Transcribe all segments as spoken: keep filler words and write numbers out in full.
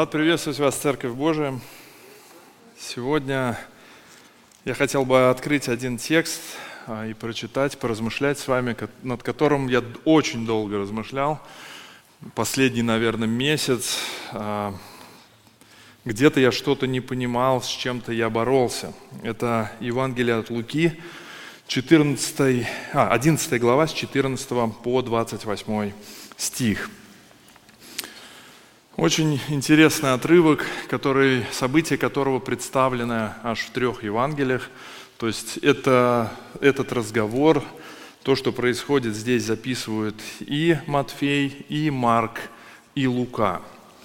Рад приветствовать вас, Церковь Божия. Сегодня я хотел бы открыть один текст и прочитать, поразмышлять с вами, над которым я очень долго размышлял, последний, наверное, месяц. Где-то я что-то не понимал, с чем-то я боролся. Это Евангелие от Луки, четырнадцатая, а, одиннадцатая глава, с четырнадцатого по двадцать восьмой стих. Очень интересный отрывок, который, события которого представлены аж в трех Евангелиях. То есть это, этот разговор, то, что происходит здесь, записывают и Матфей, и Марк, и Лука.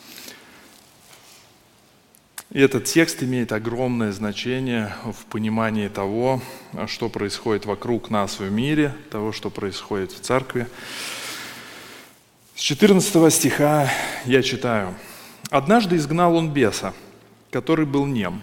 И этот текст имеет огромное значение в понимании того, что происходит вокруг нас в мире, того, что происходит в церкви. С четырнадцатого стиха я читаю. «Однажды изгнал он беса, который был нем.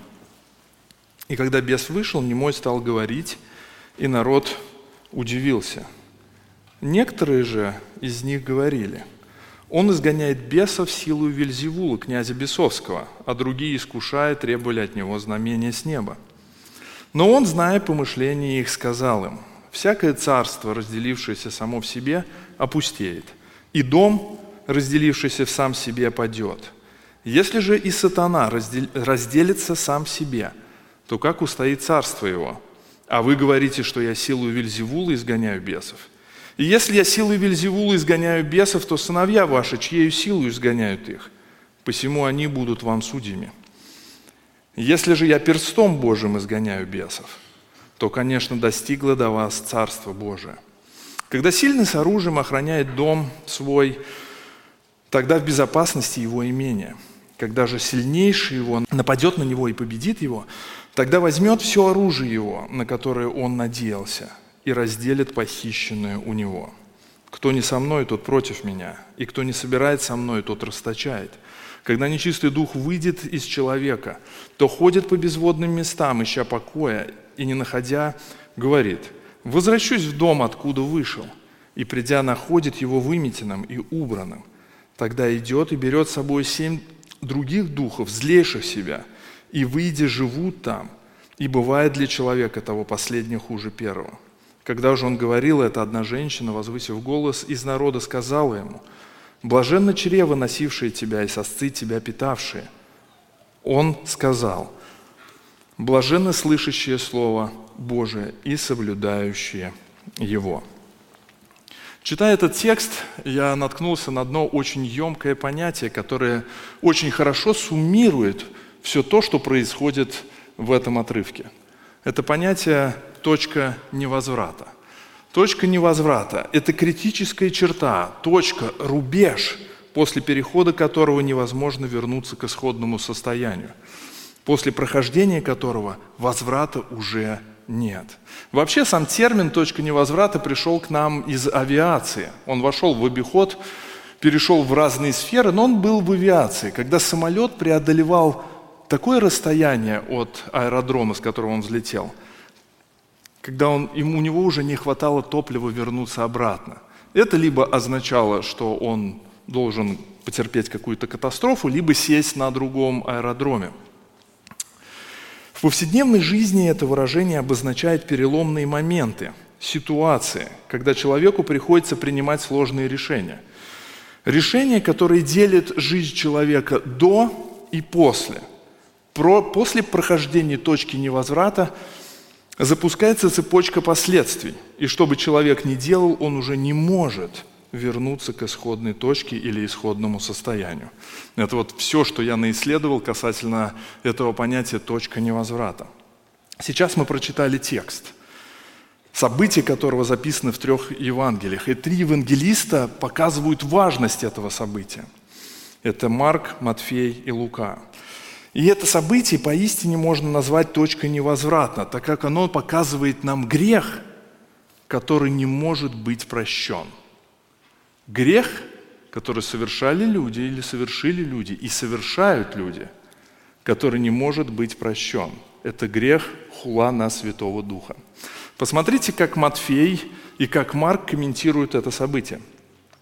И когда бес вышел, немой стал говорить, и народ удивился. Некоторые же из них говорили: он изгоняет бесов силою Вельзевула, князя бесовского, а другие, искушая, требовали от него знамения с неба. Но он, зная помышления их, сказал им: всякое царство, разделившееся само в себе, опустеет, и дом, разделившийся в сам себе, падет. Если же и сатана раздел... разделится сам в себе, то как устоит царство его? А вы говорите, что я силою Вельзевула изгоняю бесов. И если я силой Вельзевула изгоняю бесов, то сыновья ваши, чьею силою изгоняют их, посему они будут вам судьями. Если же я перстом Божьим изгоняю бесов, то, конечно, достигло до вас Царство Божие. Когда сильный с оружием охраняет дом свой, тогда в безопасности его имение. Когда же сильнейший его нападет на него и победит его, тогда возьмет все оружие его, на которое он надеялся, и разделит похищенное у него. Кто не со мной, тот против меня, и кто не собирает со мной, тот расточает. Когда нечистый дух выйдет из человека, то ходит по безводным местам, ища покоя, и, не находя, говорит: возвращусь в дом, откуда вышел, и, придя, находит его выметенным и убранным. Тогда идет и берет с собой семь других духов, злейших себя, и, выйдя, живут там, и бывает для человека того последнего хуже первого. Когда же он говорил это, одна женщина, возвысив голос, из народа сказала ему: блаженно чрево, носившее тебя, и сосцы тебя питавшие. Он сказал: блаженно слышащие Слово Божие и соблюдающие его». Читая этот текст, я наткнулся на одно очень емкое понятие, которое очень хорошо суммирует все то, что происходит в этом отрывке. Это понятие «точка невозврата». Точка невозврата – это критическая черта, точка, рубеж, после перехода которого невозможно вернуться к исходному состоянию, после прохождения которого возврата уже нет. Вообще сам термин «точка невозврата» пришел к нам из авиации. Он вошел в обиход, перешел в разные сферы, но он был в авиации, когда самолет преодолевал такое расстояние от аэродрома, с которого он взлетел, когда он, ему, у него уже не хватало топлива вернуться обратно. Это либо означало, что он должен потерпеть какую-то катастрофу, либо сесть на другом аэродроме. В повседневной жизни это выражение обозначает переломные моменты, ситуации, когда человеку приходится принимать сложные решения. Решения, которые делят жизнь человека до и после. Про, после прохождения точки невозврата запускается цепочка последствий. И что бы человек ни делал, он уже не может вернуться к исходной точке или исходному состоянию. Это вот все, что я наисследовал касательно этого понятия «точка невозврата». Сейчас мы прочитали текст, события которого записаны в трех Евангелиях. И три евангелиста показывают важность этого события. Это Марк, Матфей и Лука. И это событие поистине можно назвать точкой невозврата, так как оно показывает нам грех, который не может быть прощен. Грех, который совершали люди или совершили люди и совершают люди, который не может быть прощен. Это грех хула на Святого Духа. Посмотрите, как Матфей и как Марк комментируют это событие.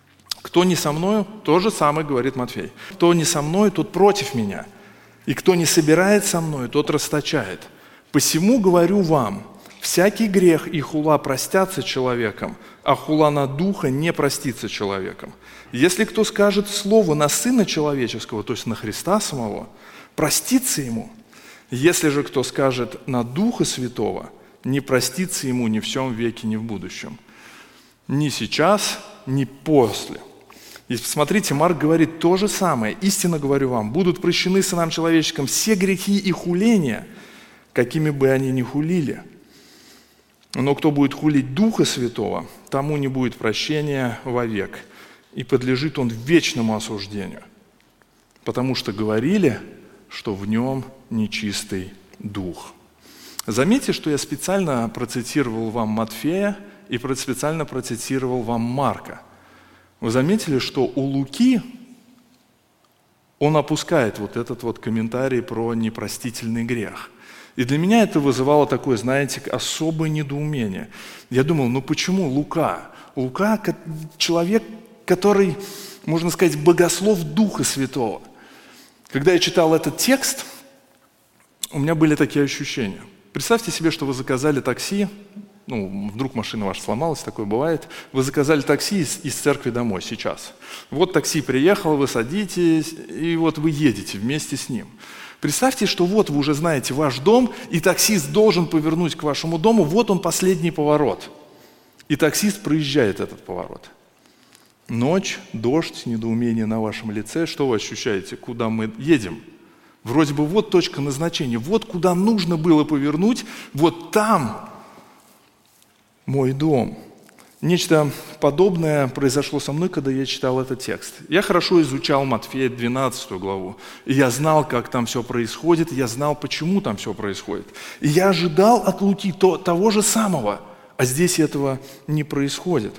Кто не со мною, то же самое говорит Матфей. Кто не со мною, тот против меня. И кто не собирает со мною, тот расточает. Посему говорю вам, всякий грех и хула простятся человеком, а хула на духа не простится человеком. Если кто скажет слово на Сына Человеческого, то есть на Христа самого, простится ему. Если же кто скажет на Духа Святого, не простится ему ни в сем веке, ни в будущем. Ни сейчас, ни после. И смотрите, Марк говорит то же самое. Истинно говорю вам, будут прощены сынам человеческим все грехи и хуления, какими бы они ни хулили. Но кто будет хулить Духа Святого, тому не будет прощения вовек, и подлежит он вечному осуждению, потому что говорили, что в нем нечистый дух. Заметьте, что я специально процитировал вам Матфея и специально процитировал вам Марка. Вы заметили, что у Луки он опускает вот этот вот комментарий про непростительный грех. И для меня это вызывало такое, знаете, особое недоумение. Я думал, ну почему Лука? Лука – человек, который, можно сказать, богослов Духа Святого. Когда я читал этот текст, у меня были такие ощущения. Представьте себе, что вы заказали такси, ну, вдруг машина ваша сломалась, такое бывает. Вы заказали такси из, из церкви домой сейчас. Вот такси приехало, вы садитесь, и вот вы едете вместе с ним. Представьте, что вот вы уже знаете ваш дом, и таксист должен повернуть к вашему дому, вот он последний поворот. И таксист проезжает этот поворот. Ночь, дождь, недоумение на вашем лице. Что вы ощущаете? Куда мы едем? Вроде бы вот точка назначения, вот куда нужно было повернуть, вот там мой дом. Нечто подобное произошло со мной, когда я читал этот текст. Я хорошо изучал Матфея двенадцатую главу, и я знал, как там все происходит, и я знал, почему там все происходит. И я ожидал от Луки то, того же самого, а здесь этого не происходит.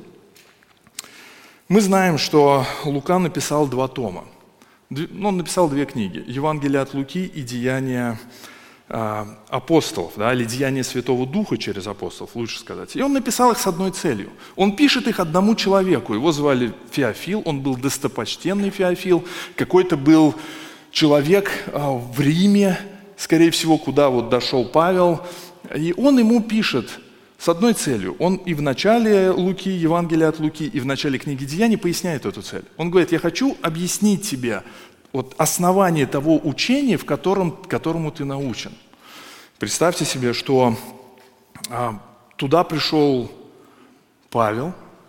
Мы знаем, что Лука написал два тома. Ну, он написал две книги. Евангелие от Луки и Деяния э, апостолов, да, или Деяния Святого Духа через апостолов, лучше сказать. И он написал их с одной целью. Он пишет их одному человеку. Его звали Феофил, он был достопочтенный Феофил. Какой-то был человек э, в Риме, скорее всего, куда вот дошел Павел. И он ему пишет с одной целью. Он и в начале Луки, Евангелия от Луки, и в начале книги Деяний поясняет эту цель. Он говорит, я хочу объяснить тебе вот основание того учения, в котором, которому ты научен. Представьте себе, что а, туда пришел Павел,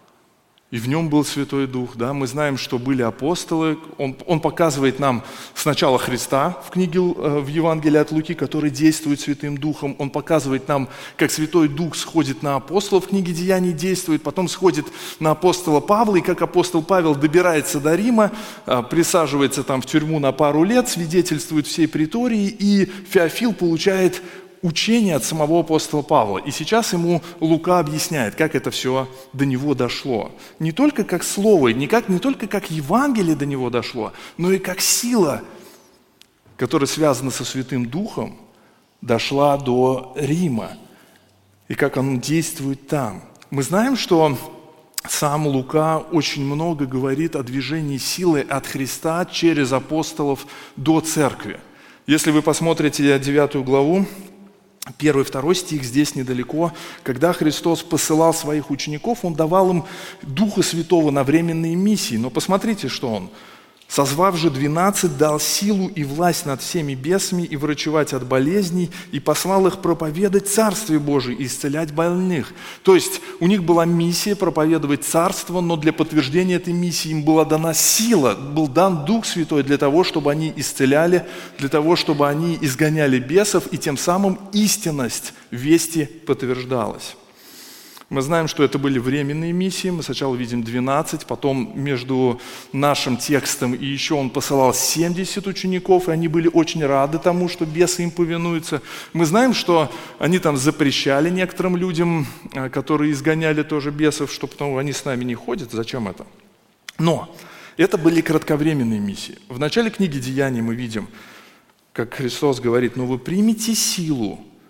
и в нем был Святой Дух. Да? Мы знаем, что были апостолы. Он, он показывает нам сначала Христа в книге, в Евангелии от Луки, который действует Святым Духом. Он показывает нам, как Святой Дух сходит на апостолов в книге Деяний, действует, потом сходит на апостола Павла, и как апостол Павел добирается до Рима, присаживается там в тюрьму на пару лет, свидетельствует всей притории, и Феофил получает учение от самого апостола Павла. И сейчас ему Лука объясняет, как это все до него дошло. Не только как слово, не, как, не только как Евангелие до него дошло, но и как сила, которая связана со Святым Духом, дошла до Рима. И как он действует там. Мы знаем, что сам Лука очень много говорит о движении силы от Христа через апостолов до церкви. Если вы посмотрите девятую главу, Первый, второй стих здесь недалеко. Когда Христос посылал своих учеников, Он давал им Духа Святого на временные миссии. Но посмотрите, что Он. «Созвав же двенадцать, дал силу и власть над всеми бесами и врачевать от болезней, и послал их проповедать Царствие Божие и исцелять больных». То есть у них была миссия проповедовать Царство, но для подтверждения этой миссии им была дана сила, был дан Дух Святой для того, чтобы они исцеляли, для того, чтобы они изгоняли бесов, и тем самым истинность вести подтверждалась. Мы знаем, что это были временные миссии. Мы сначала видим двенадцать, потом между нашим текстом и еще он посылал семьдесят учеников, и они были очень рады тому, что бесы им повинуются. Мы знаем, что они там запрещали некоторым людям, которые изгоняли тоже бесов, что потому они с нами не ходят. Зачем это? Но это были кратковременные миссии. В начале книги Деяний мы видим, как Христос говорит, «Но вы примете силу,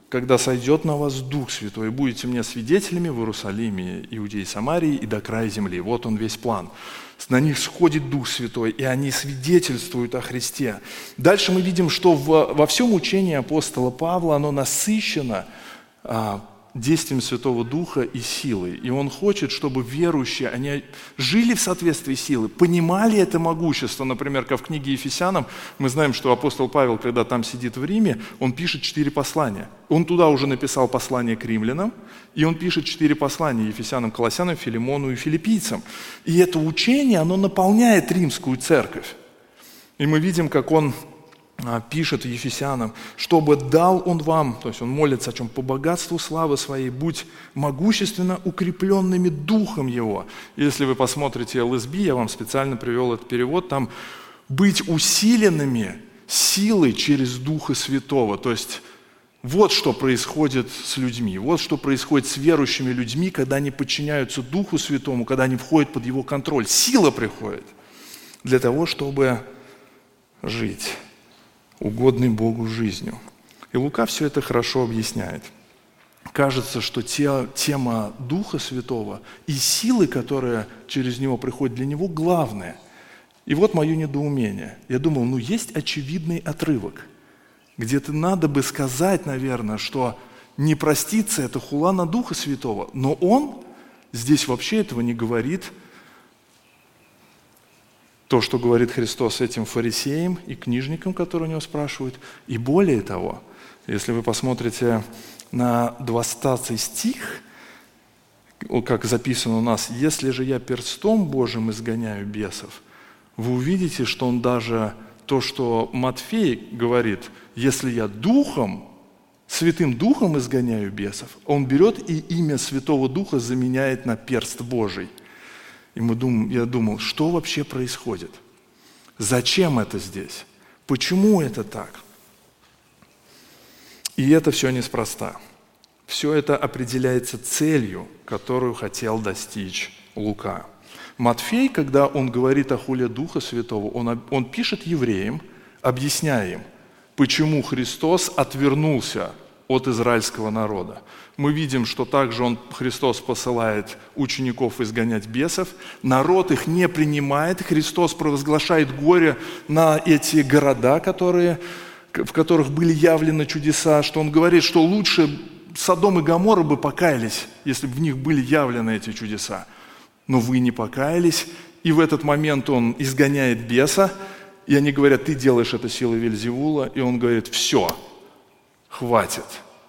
когда сойдет на вас Дух Святой, и будете мне свидетелями в Иерусалиме, Иудее, Самарии и до края земли». Вот он весь план. На них сходит Дух Святой, и они свидетельствуют о Христе. Дальше мы видим, что в, во всем учении апостола Павла оно насыщено а, действием Святого Духа и силой. И он хочет, чтобы верующие, они жили в соответствии с силой, понимали это могущество. Например, как в книге Ефесянам, мы знаем, что апостол Павел, когда там сидит в Риме, он пишет четыре послания. Он туда уже написал послание к римлянам, и он пишет четыре послания Ефесянам, Колоссянам, Филимону и Филиппийцам. И это учение, оно наполняет римскую церковь. И мы видим, как он пишет Ефесянам, чтобы дал он вам, то есть он молится о чем? По богатству славы своей, будь могущественно укрепленными духом его. Если вы посмотрите эл эс би, я вам специально привел этот перевод, там быть усиленными силой через Духа Святого. То есть вот что происходит с людьми, вот что происходит с верующими людьми, когда они подчиняются Духу Святому, когда они входят под его контроль. Сила приходит для того, чтобы жить угодной Богу жизнью. И Лука все это хорошо объясняет. Кажется, что те, тема Духа Святого и силы, которая через него приходит, для него главная. И вот мое недоумение. Я думал, ну есть очевидный отрывок, где-то надо бы сказать, наверное, что не проститься – это хула на Духа Святого. Но он здесь вообще этого не говорит. То, что говорит Христос этим фарисеям и книжникам, которые у него спрашивают. И более того, если вы посмотрите на двадцатый стих, как записано у нас, «Если же я перстом Божьим изгоняю бесов», вы увидите, что он даже то, что Матфей говорит, «Если я духом, Святым Духом изгоняю бесов», он берет и имя Святого Духа заменяет на перст Божий. И мы дум, я думал, что вообще происходит? Зачем это здесь? Почему это так? И это все неспроста. Все это определяется целью, которую хотел достичь Лука. Матфей, когда он говорит о хуле Духа Святого, он, он пишет евреям, объясняя им, почему Христос отвернулся от израильского народа. Мы видим, что также он, Христос посылает учеников изгонять бесов, народ их не принимает, Христос провозглашает горе на эти города, которые, в которых были явлены чудеса, что он говорит, что лучше Содом и Гоморра бы покаялись, если бы в них были явлены эти чудеса. Но вы не покаялись, и в этот момент он изгоняет беса, и они говорят, ты делаешь это силой Вельзевула, и он говорит, все, хватит.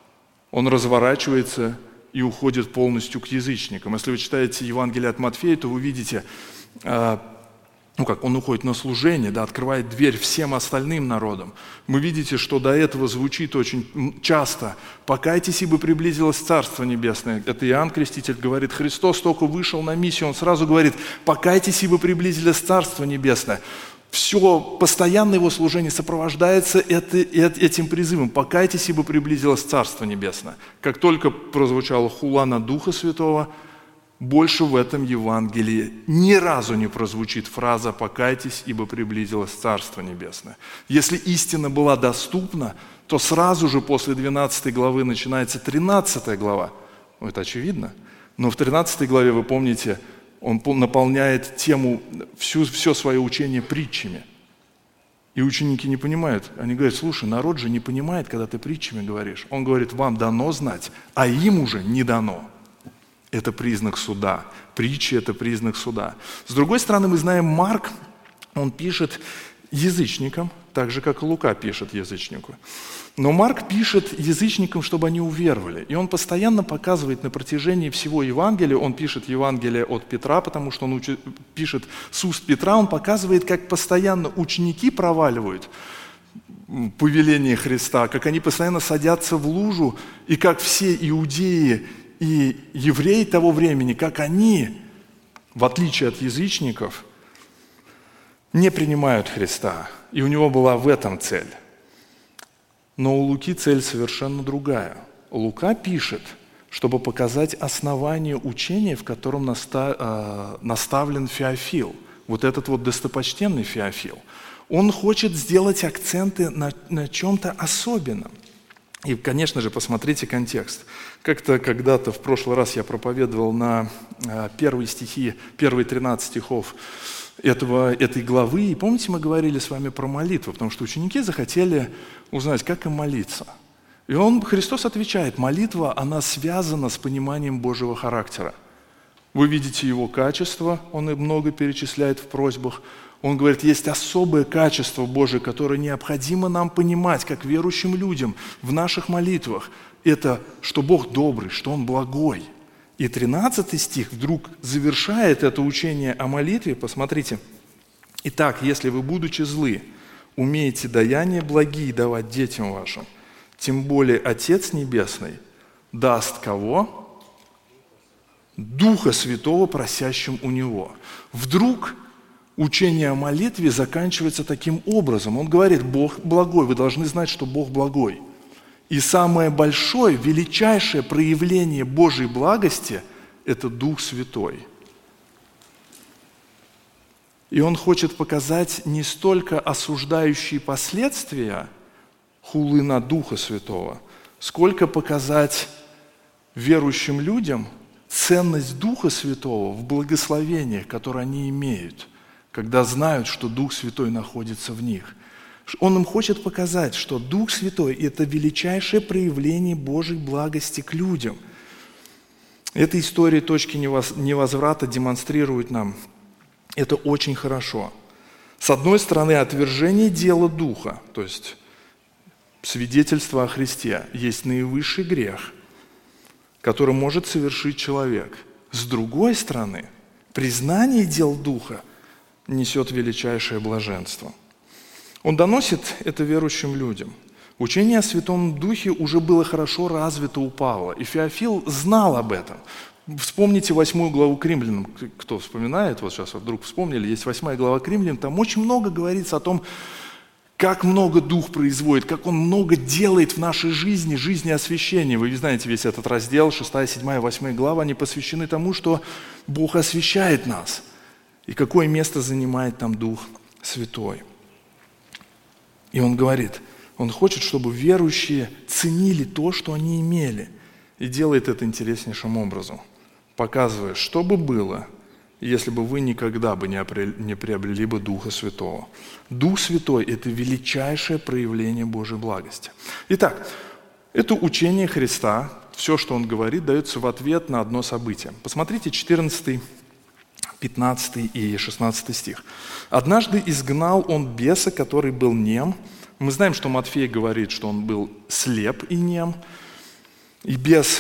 Он разворачивается и уходит полностью к язычникам. Если вы читаете Евангелие от Матфея, то вы видите, э, ну как, он уходит на служение, да, открывает дверь всем остальным народам. Вы видите, что до этого звучит очень часто «покайтесь, ибо приблизилось Царство Небесное». Это Иоанн Креститель говорит, Христос только вышел на миссию, он сразу говорит «покайтесь, ибо приблизилось Царство Небесное». Все, постоянно его служение сопровождается этим призывом «покайтесь, ибо приблизилось Царство Небесное». Как только прозвучала хула на Духа Святого, больше в этом Евангелии ни разу не прозвучит фраза «покайтесь, ибо приблизилось Царство Небесное». Если истина была доступна, то сразу же после двенадцатой главы начинается тринадцатая глава. Ну, это очевидно. Но в тринадцатой главе, вы помните, он наполняет тему, всю, все свое учение притчами. И ученики не понимают. Они говорят, слушай, народ же не понимает, когда ты притчами говоришь. Он говорит, вам дано знать, а им уже не дано. Это признак суда. Притчи – это признак суда. С другой стороны, мы знаем, Марк, он пишет язычникам, так же, как и Лука пишет язычнику. Но Марк пишет язычникам, чтобы они уверовали. И он постоянно показывает на протяжении всего Евангелия, он пишет Евангелие от Петра, потому что он учи, пишет с уст Петра, он показывает, как постоянно ученики проваливают повеление Христа, как они постоянно садятся в лужу, и как все иудеи и евреи того времени, как они, в отличие от язычников, не принимают Христа. И у него была в этом цель. Но у Луки цель совершенно другая. Лука пишет, чтобы показать основание учения, в котором наста, э, наставлен Феофил. Вот этот вот достопочтенный Феофил. Он хочет сделать акценты на, на чем-то особенном. И, конечно же, посмотрите контекст. Как-то когда-то в прошлый раз я проповедовал на первые стихи, первые тринадцать стихов этого, этой главы. И помните, мы говорили с вами про молитву, потому что ученики захотели узнать, как им молиться. И он, Христос отвечает, молитва, она связана с пониманием Божьего характера. Вы видите его качество, он и много перечисляет в просьбах. Он говорит, есть особое качество Божие, которое необходимо нам понимать, как верующим людям в наших молитвах. Это, что Бог добрый, что Он благой. И тринадцатый стих вдруг завершает это учение о молитве. Посмотрите. «Итак, если вы, будучи злы, умеете даяния благие давать детям вашим, тем более Отец Небесный даст кого? Духа Святого, просящим у Него». Вдруг учение о молитве заканчивается таким образом. Он говорит, Бог благой, вы должны знать, что Бог благой. И самое большое, величайшее проявление Божьей благости – это Дух Святой. И Он хочет показать не столько осуждающие последствия хулы на Духа Святого, сколько показать верующим людям ценность Духа Святого в благословениях, которые они имеют, когда знают, что Дух Святой находится в них. Он им хочет показать, что Дух Святой – это величайшее проявление Божьей благости к людям. Эта история точки невозврата демонстрирует нам это очень хорошо. С одной стороны, отвержение дела Духа, то есть свидетельство о Христе, есть наивысший грех, который может совершить человек. С другой стороны, признание дел Духа несет величайшее блаженство. Он доносит это верующим людям. Учение о Святом Духе уже было хорошо развито у Павла, и Феофил знал об этом. Вспомните восьмую главу к Римлянам. Кто вспоминает, вот сейчас вдруг вспомнили, есть восьмая глава к Римлянам, там очень много говорится о том, как много Дух производит, как Он много делает в нашей жизни, жизни освящения. Вы знаете, весь этот раздел, шестая, седьмая, восьмая глава, они посвящены тому, что Бог освящает нас. И какое место занимает там Дух Святой. И он говорит, он хочет, чтобы верующие ценили то, что они имели. И делает это интереснейшим образом, показывая, что бы было, если бы вы никогда бы не приобрели бы Духа Святого. Дух Святой – это величайшее проявление Божьей благости. Итак, это учение Христа, все, что Он говорит, дается в ответ на одно событие. Посмотрите четырнадцатый, пятнадцатый и шестнадцатый стих. «Однажды изгнал Он беса, который был нем». Мы знаем, что Матфей говорит, что он был слеп и нем. И бес,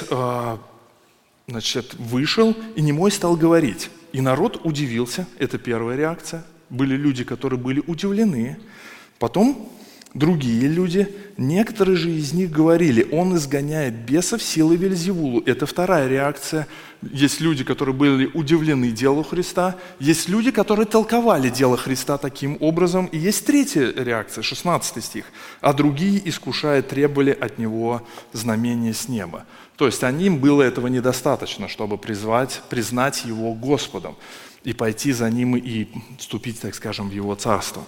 значит, вышел, и немой стал говорить. И народ удивился, это первая реакция. Были люди, которые были удивлены. Потом другие люди, некоторые же из них говорили, он изгоняет бесов силой Вельзевулу. Это вторая реакция. Есть люди, которые были удивлены делу Христа, есть люди, которые толковали дело Христа таким образом, и есть третья реакция, шестнадцатый стих. А другие, искушая, требовали от него знамения с неба. То есть им было этого недостаточно, чтобы призвать, признать его Господом и пойти за ним и вступить, так скажем, в его царство.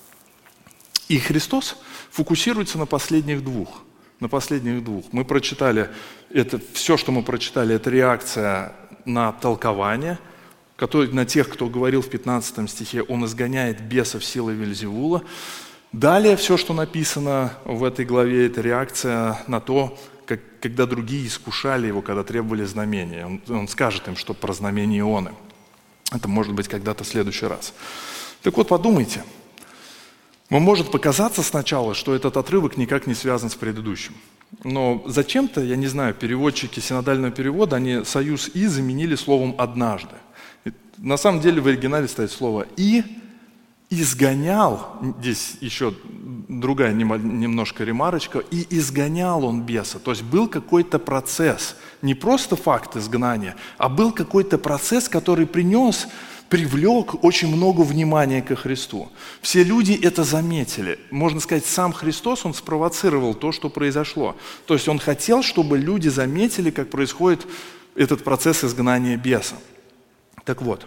И Христос фокусируется на последних двух. На последних двух. Мы прочитали, это, все, что мы прочитали, это реакция на толкование, который, на тех, кто говорил в пятнадцатом стихе, он изгоняет бесов силой Вельзевула. Далее все, что написано в этой главе, это реакция на то, как, когда другие искушали его, когда требовали знамения. Он, он скажет им, что про знамение Ионы. Это может быть когда-то в следующий раз. Так вот, подумайте. Вам может показаться сначала, что этот отрывок никак не связан с предыдущим. Но зачем-то, я не знаю, переводчики синодального перевода, они союз «и» заменили словом «однажды». На самом деле в оригинале стоит слово «и», «изгонял», здесь еще другая немножко ремарочка, «и изгонял он беса». То есть был какой-то процесс, не просто факт изгнания, а был какой-то процесс, который принес... привлек очень много внимания ко Христу. Все люди это заметили. Можно сказать, сам Христос, Он спровоцировал то, что произошло. То есть Он хотел, чтобы люди заметили, как происходит этот процесс изгнания беса. Так вот,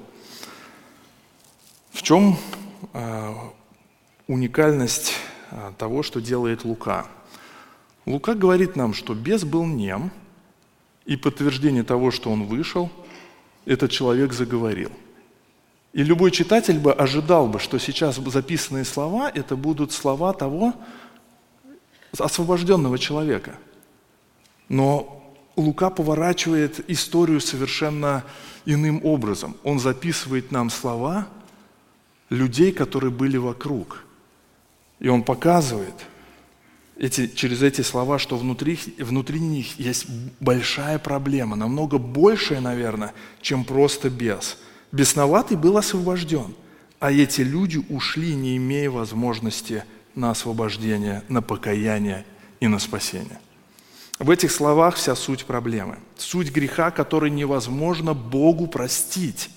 в чем э, уникальность э, того, что делает Лука? Лука говорит нам, что бес был нем, и подтверждение того, что он вышел, этот человек заговорил. И любой читатель бы ожидал бы, что сейчас записанные слова – это будут слова того освобожденного человека. Но Лука поворачивает историю совершенно иным образом. Он записывает нам слова людей, которые были вокруг. И он показывает эти, через эти слова, что внутри, внутри них есть большая проблема, намного большая, наверное, чем просто бес. Бесноватый был освобожден, а эти люди ушли, не имея возможности на освобождение, на покаяние и на спасение. В этих словах вся суть проблемы. Суть греха, который невозможно Богу простить.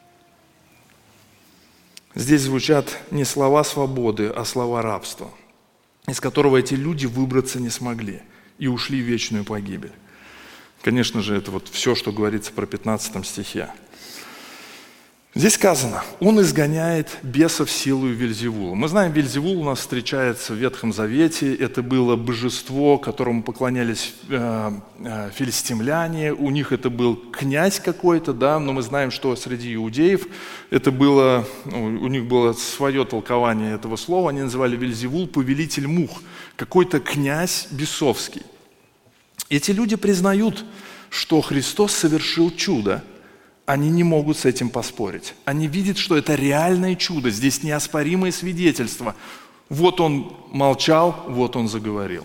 Здесь звучат не слова свободы, а слова рабства, из которого эти люди выбраться не смогли и ушли в вечную погибель. Конечно же, это вот все, что говорится про пятнадцатом стихе. Здесь сказано, он изгоняет бесов силою Вельзевула. Мы знаем, Вельзевул у нас встречается в Ветхом Завете. Это было божество, которому поклонялись э, э, филистимляне. У них это был князь какой-то, да, но мы знаем, что среди иудеев это было, ну, у них было свое толкование этого слова. Они называли Вельзевул повелитель мух, какой-то князь бесовский. Эти люди признают, что Христос совершил чудо. Они не могут с этим поспорить. Они видят, что это реальное чудо, здесь неоспоримое свидетельство. Вот он молчал, вот он заговорил.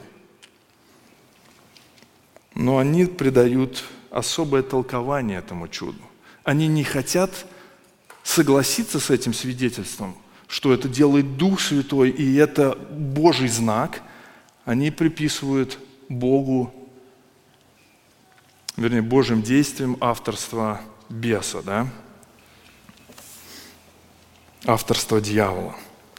Но они придают особое толкование этому чуду. Они не хотят согласиться с этим свидетельством, что это делает Дух Святой, и это Божий знак. Они приписывают Богу, вернее, Божьим действиям авторство беса, да? Авторство дьявола.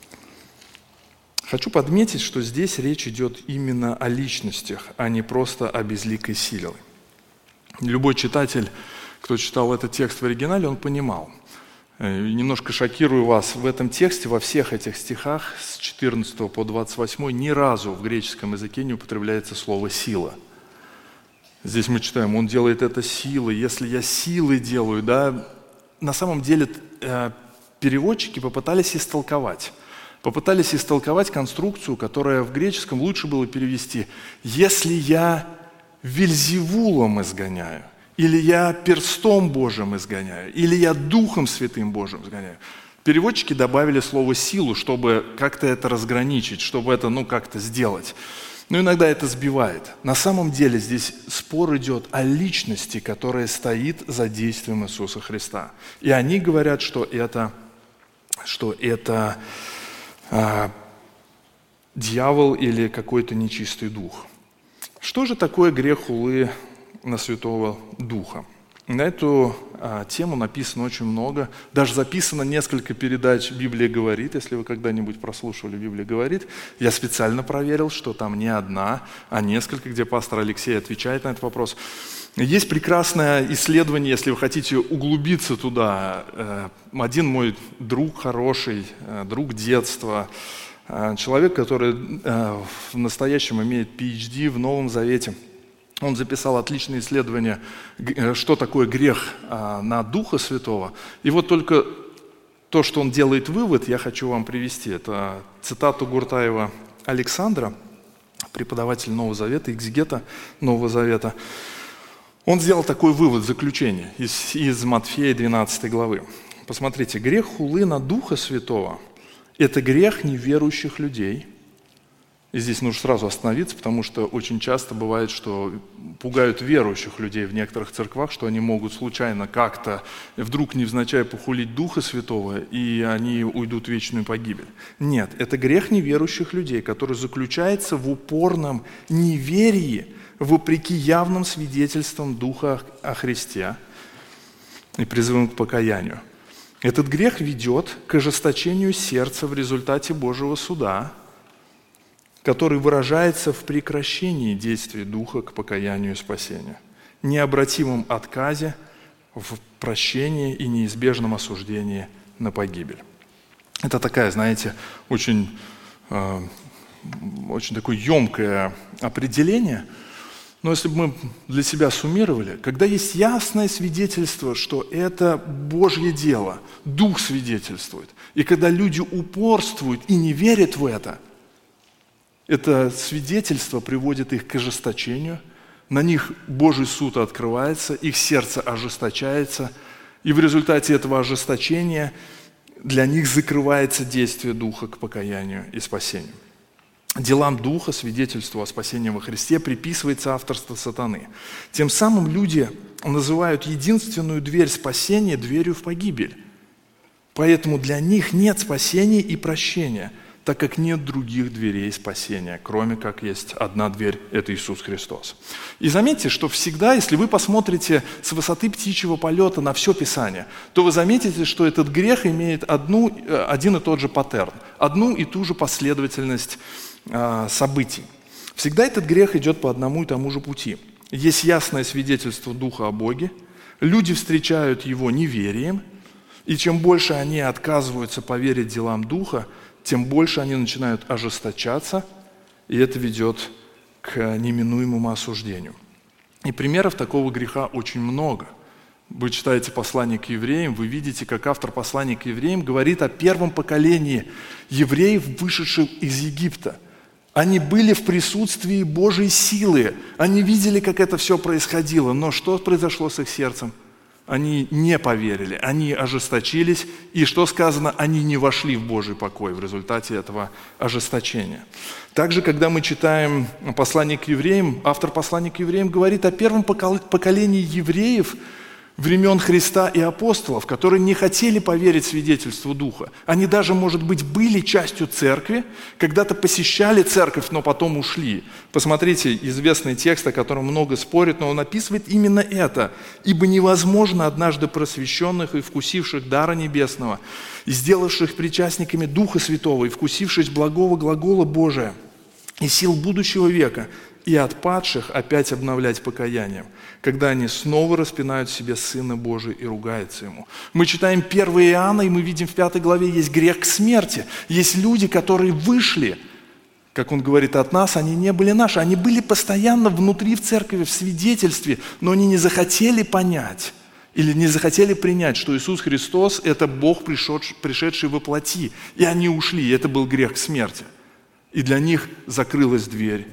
Хочу подметить, что здесь речь идет именно о личностях, а не просто о безликой силе. Любой читатель, кто читал этот текст в оригинале, он понимал. Немножко шокирую вас, в этом тексте, во всех этих стихах с четырнадцатого по двадцать восьмой ни разу в греческом языке не употребляется слово «сила». Здесь мы читаем, он делает это силой. Если я силой делаю, да, на самом деле э, переводчики попытались истолковать. Попытались истолковать конструкцию, которая в греческом лучше было перевести. Если я Вельзевулом изгоняю, или я перстом Божьим изгоняю, или я Духом Святым Божьим изгоняю. Переводчики добавили слово «силу», чтобы как-то это разграничить, чтобы это, ну, как-то сделать. Но иногда это сбивает. На самом деле здесь спор идет о личности, которая стоит за действием Иисуса Христа. И они говорят, что это, что это а, дьявол или какой-то нечистый дух. Что же такое грех хулы на Святого Духа? На эту а, тему написано очень много. Даже записано несколько передач «Библия говорит». Если вы когда-нибудь прослушивали «Библия говорит», я специально проверил, что там не одна, а несколько, где пастор Алексей отвечает на этот вопрос. Есть прекрасное исследование, если вы хотите углубиться туда. Один мой друг хороший, друг детства, человек, который в настоящем имеет пи эйч ди в Новом Завете, он записал отличное исследование, что такое грех на Духа Святого. И вот только то, что он делает вывод, я хочу вам привести. Это цитату Гуртаева Александра, преподаватель Нового Завета, экзегета Нового Завета. Он сделал такой вывод, заключение из, из Матфея двенадцатой главы. Посмотрите, грех хулы на Духа Святого – это грех неверующих людей. И здесь нужно сразу остановиться, потому что очень часто бывает, что пугают верующих людей в некоторых церквах, что они могут случайно как-то вдруг невзначай похулить Духа Святого, и они уйдут в вечную погибель. Нет, это грех неверующих людей, который заключается в упорном неверии, вопреки явным свидетельствам Духа о Христе и призывом к покаянию. Этот грех ведет к ожесточению сердца в результате Божьего суда, который выражается в прекращении действий Духа к покаянию и спасению, необратимом отказе в прощении и неизбежном осуждении на погибель. Это такая, знаете, очень э, очень такое емкое определение. Но если бы мы для себя суммировали, когда есть ясное свидетельство, что это Божье дело, Дух свидетельствует, и когда люди упорствуют и не верят в это, это свидетельство приводит их к ожесточению, на них Божий суд открывается, их сердце ожесточается, и в результате этого ожесточения для них закрывается действие Духа к покаянию и спасению. Делам Духа, свидетельству о спасении во Христе, приписывается авторство сатаны. Тем самым люди называют единственную дверь спасения дверью в погибель. Поэтому для них нет спасения и прощения, так как нет других дверей спасения, кроме как есть одна дверь – это Иисус Христос. И заметьте, что всегда, если вы посмотрите с высоты птичьего полета на все Писание, то вы заметите, что этот грех имеет одну, один и тот же паттерн, одну и ту же последовательность событий. Всегда этот грех идет по одному и тому же пути. Есть ясное свидетельство Духа о Боге, люди встречают его неверием, и чем больше они отказываются поверить делам Духа, тем больше они начинают ожесточаться, и это ведет к неминуемому осуждению. И примеров такого греха очень много. Вы читаете послание к евреям, вы видите, как автор послания к евреям говорит о первом поколении евреев, вышедших из Египта. Они были в присутствии Божьей силы, они видели, как это все происходило, но что произошло с их сердцем? Они не поверили, они ожесточились, и что сказано, они не вошли в Божий покой в результате этого ожесточения. Также, когда мы читаем послание к евреям, автор послания к евреям говорит о первом поколении евреев времен Христа и апостолов, которые не хотели поверить свидетельству Духа. Они даже, может быть, были частью церкви, когда-то посещали церковь, но потом ушли. Посмотрите, известный текст, о котором много спорят, но он описывает именно это. «Ибо невозможно однажды просвещенных и вкусивших дара небесного, и сделавших причастниками Духа Святого, и вкусивших благого глагола Божия и сил будущего века, и отпадших опять обновлять покаянием, когда они снова распинают в себе Сына Божия и ругаются Ему». Мы читаем первого Иоанна, и мы видим в пятой главе, есть грех к смерти. Есть люди, которые вышли, как он говорит, от нас, они не были наши. Они были постоянно внутри в церкви, в свидетельстве, но они не захотели понять или не захотели принять, что Иисус Христос – это Бог, пришедший во плоти. И они ушли, и это был грех к смерти. И для них закрылась дверь.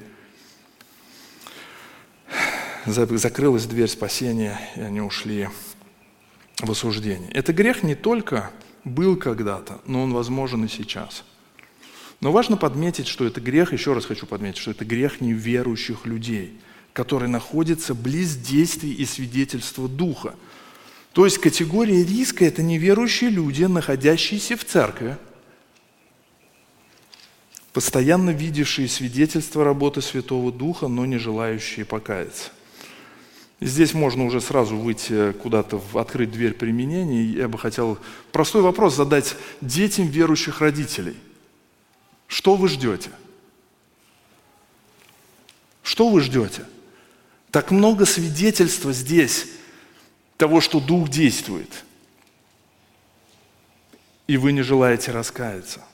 Закрылась дверь спасения, и они ушли в осуждение. Это грех не только был когда-то, но он возможен и сейчас. Но важно подметить, что это грех, еще раз хочу подметить, что это грех неверующих людей, который находится близ действий и свидетельства Духа. То есть категория риска – это неверующие люди, находящиеся в церкви, постоянно видевшие свидетельства работы Святого Духа, но не желающие покаяться. И здесь можно уже сразу выйти куда-то, открыть дверь применения. Я бы хотел простой вопрос задать детям верующих родителей. Что вы ждете? Что вы ждете? Так много свидетельства здесь того, что Дух действует, и вы не желаете раскаяться.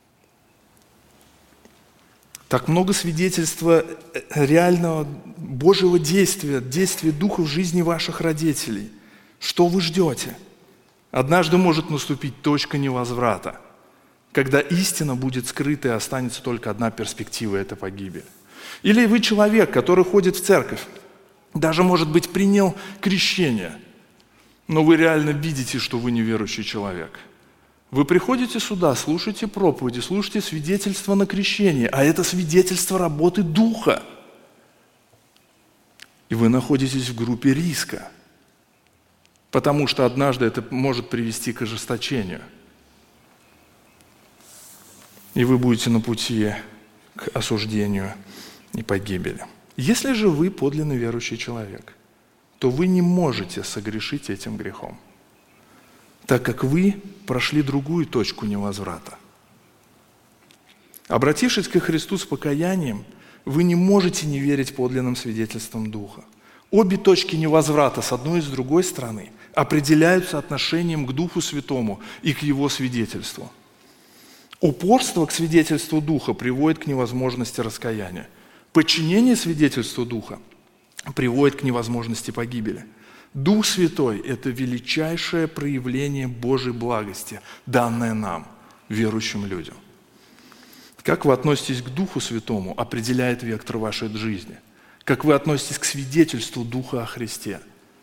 Так много свидетельства реального Божьего действия, действия Духа в жизни ваших родителей. Что вы ждете? Однажды может наступить точка невозврата, когда истина будет скрыта и останется только одна перспектива – это погибель. Или вы человек, который ходит в церковь, даже, может быть, принял крещение, но вы реально видите, что вы неверующий человек. Вы приходите сюда, слушаете проповеди, слушаете свидетельство на крещение, а это свидетельство работы Духа. И вы находитесь в группе риска, потому что однажды это может привести к ожесточению. И вы будете на пути к осуждению и погибели. Если же вы подлинно верующий человек, то вы не можете согрешить этим грехом, так как вы прошли другую точку невозврата. Обратившись ко Христу с покаянием, вы не можете не верить подлинным свидетельствам Духа. Обе точки невозврата с одной и с другой стороны определяются отношением к Духу Святому и к Его свидетельству. Упорство к свидетельству Духа приводит к невозможности раскаяния. Подчинение свидетельству Духа приводит к невозможности погибели. Дух Святой – это величайшее проявление Божьей благости, данное нам, верующим людям. Как вы относитесь к Духу Святому, определяет вектор вашей жизни. Как вы относитесь к свидетельству Духа о Христе.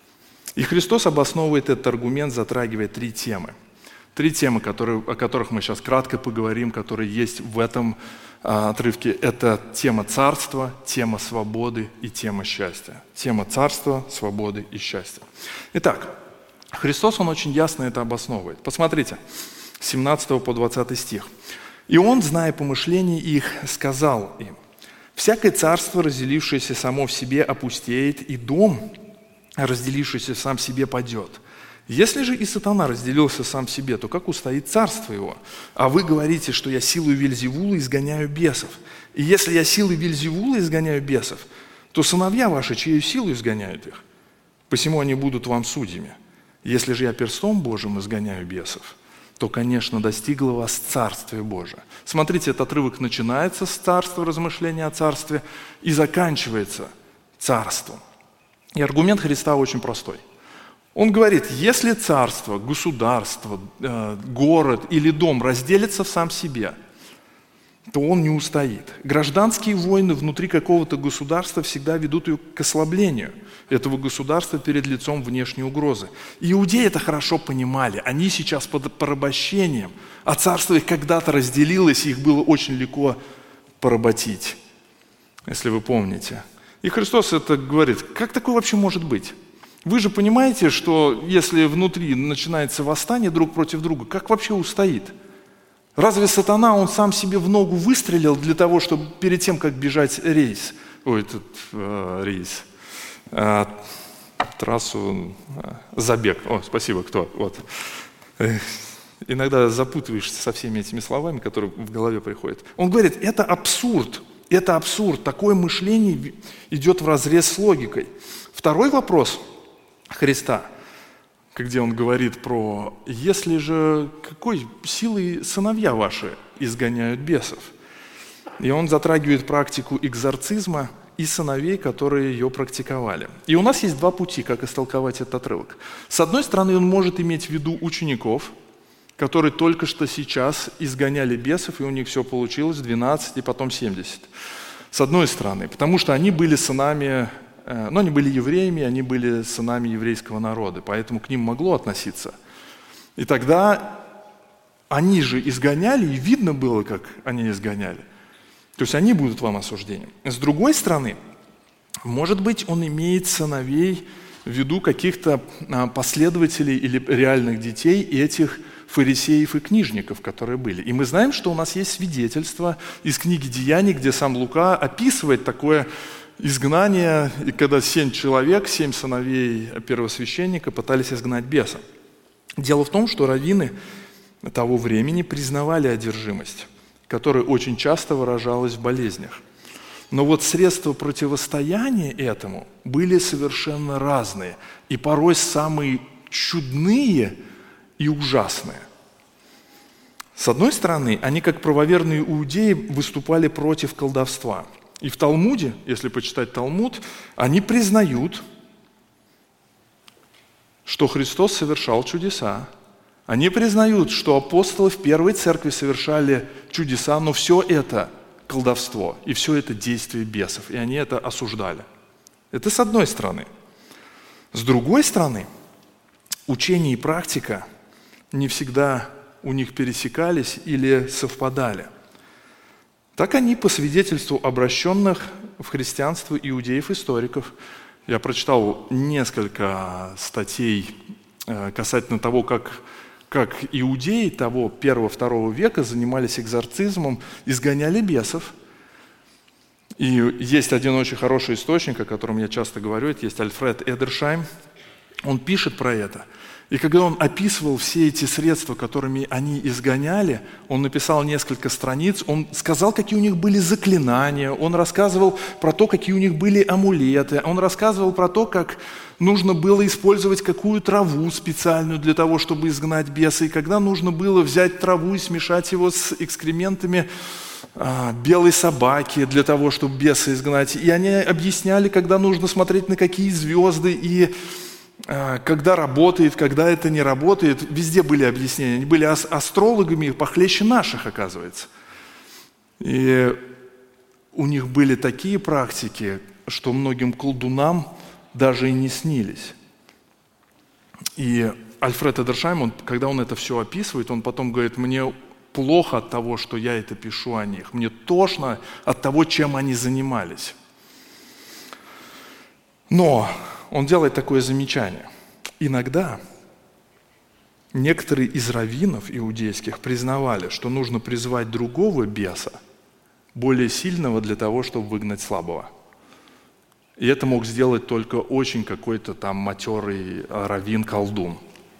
И Христос обосновывает этот аргумент, затрагивая три темы. Три темы, которые, о которых мы сейчас кратко поговорим, которые есть в этом а, отрывке. Это тема царства, тема свободы и тема счастья. Тема царства, свободы и счастья. Итак, Христос, Он очень ясно это обосновывает. Посмотрите, с семнадцатого по двадцатый стих. «И Он, зная помышления их, сказал им: всякое царство, разделившееся само в себе, опустеет, и дом, разделившийся сам в себе, падет. Если же и сатана разделился сам в себе, то как устоит царство его? А вы говорите, что я силой Вельзевула изгоняю бесов. И если я силой Вельзевула изгоняю бесов, то сыновья ваши, чьей силой изгоняют их? Посему они будут вам судьями. Если же я перстом Божьим изгоняю бесов, то, конечно, достигло вас Царствие Божие». Смотрите, этот отрывок начинается с царства, размышления о царстве, и заканчивается царством. И аргумент Христа очень простой. Он говорит, если царство, государство, э, город или дом разделится в сам себе, то он не устоит. Гражданские войны внутри какого-то государства всегда ведут ее к ослаблению этого государства перед лицом внешней угрозы. Иудеи это хорошо понимали. Они сейчас под порабощением, а царство их когда-то разделилось, и их было очень легко поработить, если вы помните. И Христос это говорит, как такое вообще может быть? Вы же понимаете, что если внутри начинается восстание друг против друга, как вообще устоит? Разве сатана, он сам себе в ногу выстрелил для того, чтобы перед тем, как бежать рейс, ой, этот э, рейс, э, трассу, э, забег, о, спасибо, кто, вот. Э, иногда запутываешься со всеми этими словами, которые в голове приходят. Он говорит, это абсурд, это абсурд, такое мышление идет вразрез с логикой. Второй вопрос Христа, где он говорит про «если же какой силой сыновья ваши изгоняют бесов?» И он затрагивает практику экзорцизма и сыновей, которые ее практиковали. И у нас есть два пути, как истолковать этот отрывок. С одной стороны, он может иметь в виду учеников, которые только что сейчас изгоняли бесов, и у них все получилось, двенадцать и потом семьдесят. С одной стороны, потому что они были сынами, но они были евреями, они были сынами еврейского народа, поэтому к ним могло относиться. И тогда они же изгоняли, и видно было, как они изгоняли. То есть они будут вам осуждением. С другой стороны, может быть, он имеет сыновей в виду каких-то последователей или реальных детей этих фарисеев и книжников, которые были. И мы знаем, что у нас есть свидетельство из книги «Деяний», где сам Лука описывает такое изгнание, и когда семь человек, семь сыновей первосвященника пытались изгнать беса. Дело в том, что раввины того времени признавали одержимость, которая очень часто выражалась в болезнях. Но вот средства противостояния этому были совершенно разные, и порой самые чудные и ужасные. С одной стороны, они, как правоверные иудеи, выступали против колдовства. И в Талмуде, если почитать Талмуд, они признают, что Христос совершал чудеса. Они признают, что апостолы в первой церкви совершали чудеса, но все это колдовство, и все это действие бесов, и они это осуждали. Это с одной стороны. С другой стороны, учение и практика не всегда у них пересекались или совпадали. Так они, по свидетельству обращенных в христианство иудеев-историков, я прочитал несколько статей касательно того, как, как иудеи того первого-второго века занимались экзорцизмом, изгоняли бесов. И есть один очень хороший источник, о котором я часто говорю, это есть Альфред Эдершайм. он пишет про это. И когда он описывал все эти средства, которыми они изгоняли, он написал несколько страниц, он сказал, какие у них были заклинания, он рассказывал про то, какие у них были амулеты, он рассказывал про то, как нужно было использовать какую траву специальную для того, чтобы изгнать беса, и когда нужно было взять траву и смешать его с экскрементами а, белой собаки для того, чтобы беса изгнать. И они объясняли, когда нужно смотреть на какие звезды и когда работает, когда это не работает, везде были объяснения. Они были астрологами похлеще наших, оказывается. И у них были такие практики, что многим колдунам даже и не снились. И Альфред Эдершайм, он, когда он это все описывает, он потом говорит: мне плохо от того, что я это пишу о них. Мне тошно от того, чем они занимались. Но он делает такое замечание. Иногда некоторые из раввинов иудейских признавали, что нужно призвать другого беса, более сильного для того, чтобы выгнать слабого. И это мог сделать только очень какой-то там матерый раввин-колдун.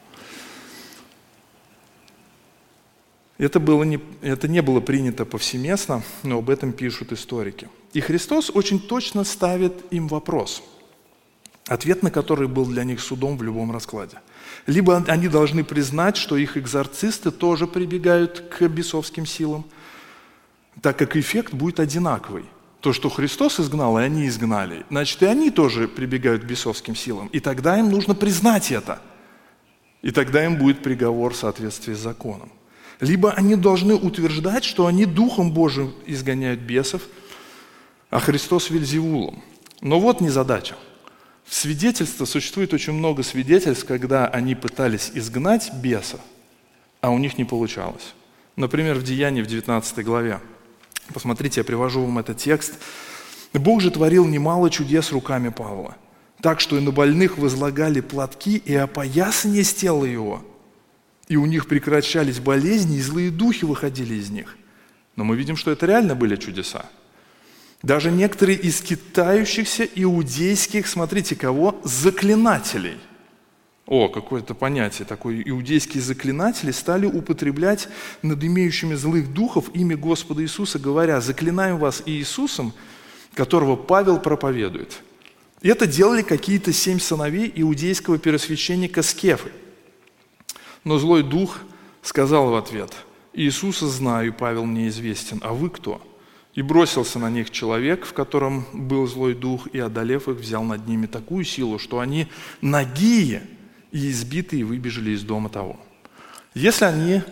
Это, было не, это не было принято повсеместно, но об этом пишут историки. И Христос очень точно ставит им вопрос, ответ на который был для них судом в любом раскладе. Либо они должны признать, что их экзорцисты тоже прибегают к бесовским силам, так как эффект будет одинаковый. То, что Христос изгнал, и они изгнали, значит, и они тоже прибегают к бесовским силам. И тогда им нужно признать это. И тогда им будет приговор в соответствии с законом. Либо они должны утверждать, что они Духом Божиим изгоняют бесов, а Христос Вельзевулом. Но вот незадача. В свидетельстве существует очень много свидетельств, когда они пытались изгнать беса, а у них не получалось. Например, в Деянии в девятнадцатой главе. Посмотрите, я привожу вам этот текст. «Бог же творил немало чудес руками Павла, так что и на больных возлагали платки и опоясание с тела его, и у них прекращались болезни, и злые духи выходили из них». Но мы видим, что это реально были чудеса. Даже некоторые из китающихся иудейских, смотрите кого, заклинателей. О, какое-то понятие, такое иудейские заклинатели стали употреблять над имеющими злых духов имя Господа Иисуса, говоря: «Заклинаем вас Иисусом, которого Павел проповедует». И это делали какие-то семь сыновей иудейского первосвященника Скефы. Но злой дух сказал в ответ: «Иисуса знаю, Павел мне известен, а вы кто?» И бросился на них человек, в котором был злой дух, и, одолев их, взял над ними такую силу, что они нагие и избитые выбежали из дома того. Если они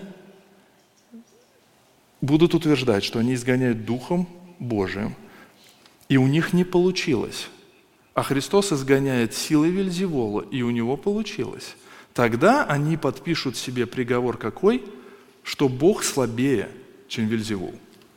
будут утверждать, что они изгоняют Духом Божиим, и у них не получилось, а Христос изгоняет силой Вельзевула, и у него получилось, тогда они подпишут себе приговор какой? Что Бог слабее, чем Вельзевул.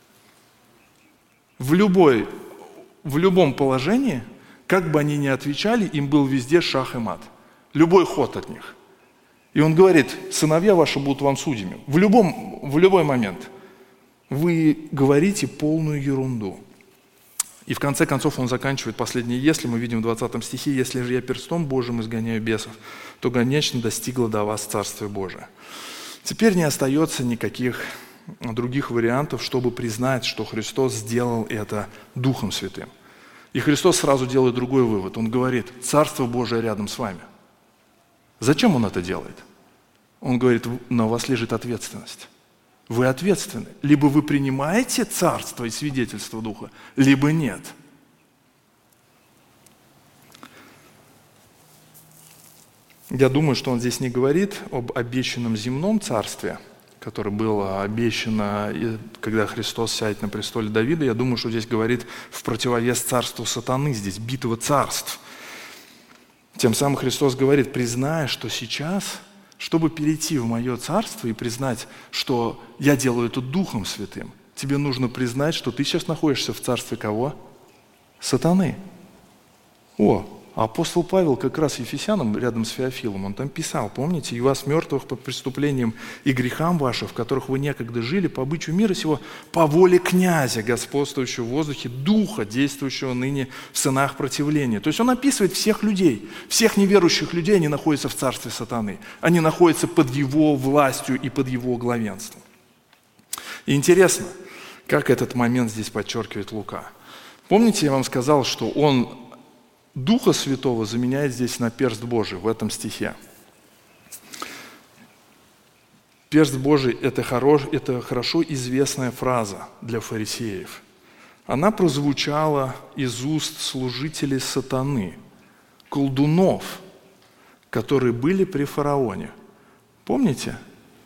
В, любой, в любом положении, как бы они ни отвечали, им был везде шах и мат. Любой ход от них. И он говорит: сыновья ваши будут вам судьями. В, любом, в любой момент. Вы говорите полную ерунду. И в конце концов он заканчивает последнее «если». Мы видим в двадцатом стихе: «Если же я перстом Божьим изгоняю бесов, то, конечно, достигло до вас Царствие Божие». Теперь не остается никаких других вариантов, чтобы признать, что Христос сделал это Духом Святым. И Христос сразу делает другой вывод. Он говорит: Царство Божие рядом с вами. Зачем Он это делает? Он говорит: на вас лежит ответственность. Вы ответственны. Либо вы принимаете Царство и свидетельство Духа, либо нет. Я думаю, что он здесь не говорит об обещанном земном царстве, которое было обещано, когда Христос сядет на престоле Давида. Я думаю, что здесь говорит в противовес царству сатаны, здесь битва царств. Тем самым Христос говорит: признай, что сейчас, чтобы перейти в мое царство и признать, что я делаю это Духом Святым, тебе нужно признать, что ты сейчас находишься в царстве кого? Сатаны. О, А апостол Павел как раз Ефесянам, рядом с Феофилом, он там писал, помните, «И вас, мертвых, по преступлениям и грехам вашим, в которых вы некогда жили, по обычаю мира сего, по воле князя, господствующего в воздухе, духа, действующего ныне в сынах противления». То есть он описывает всех людей, всех неверующих людей, они находятся в царстве сатаны. Они находятся под его властью и под его главенством. И интересно, как этот момент здесь подчеркивает Лука. Помните, я вам сказал, что он Духа Святого заменяет здесь на перст Божий в этом стихе. Перст Божий – это, хорош, это хорошо известная фраза для фарисеев. Она прозвучала из уст служителей сатаны, колдунов, которые были при фараоне. Помните?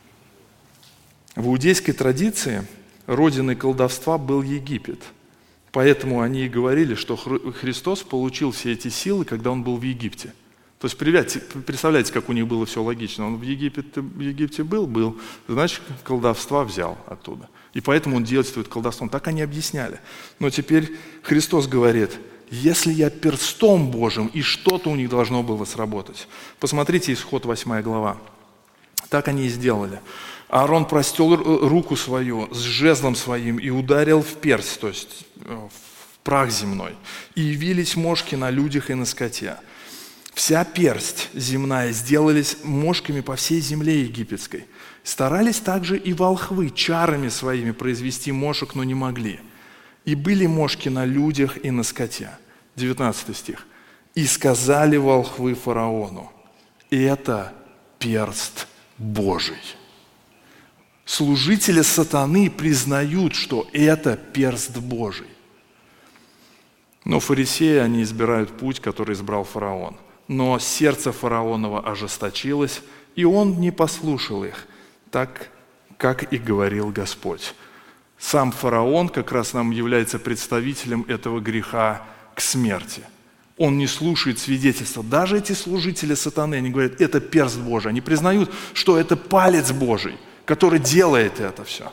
В иудейской традиции родиной колдовства был Египет. Поэтому они и говорили, что Христос получил все эти силы, когда Он был в Египте. То есть, представляете, как у них было все логично. Он в Египте, в Египте был, был, значит, колдовства взял оттуда. И поэтому Он действует колдовством. Так они объясняли. Но теперь Христос говорит, если я перстом Божьим, и что-то у них должно было сработать. Посмотрите, Исход восьмая глава. Так они и сделали. Аарон простел руку свою с жезлом своим и ударил в персть, то есть в прах земной. И явились мошки на людях и на скоте. Вся персть земная сделались мошками по всей земле египетской. Старались также и волхвы чарами своими произвести мошек, но не могли. И были мошки на людях и на скоте. девятнадцатый стих. И сказали волхвы фараону, это перст Божий. Служители сатаны признают, что это перст Божий. Но фарисеи, они избирают путь, который избрал фараон. Но сердце фараонова ожесточилось, и он не послушал их, так, как и говорил Господь. Сам фараон как раз нам является представителем этого греха к смерти. Он не слушает свидетельства. Даже эти служители сатаны, они говорят, это перст Божий. Они признают, что это палец Божий, который делает это все.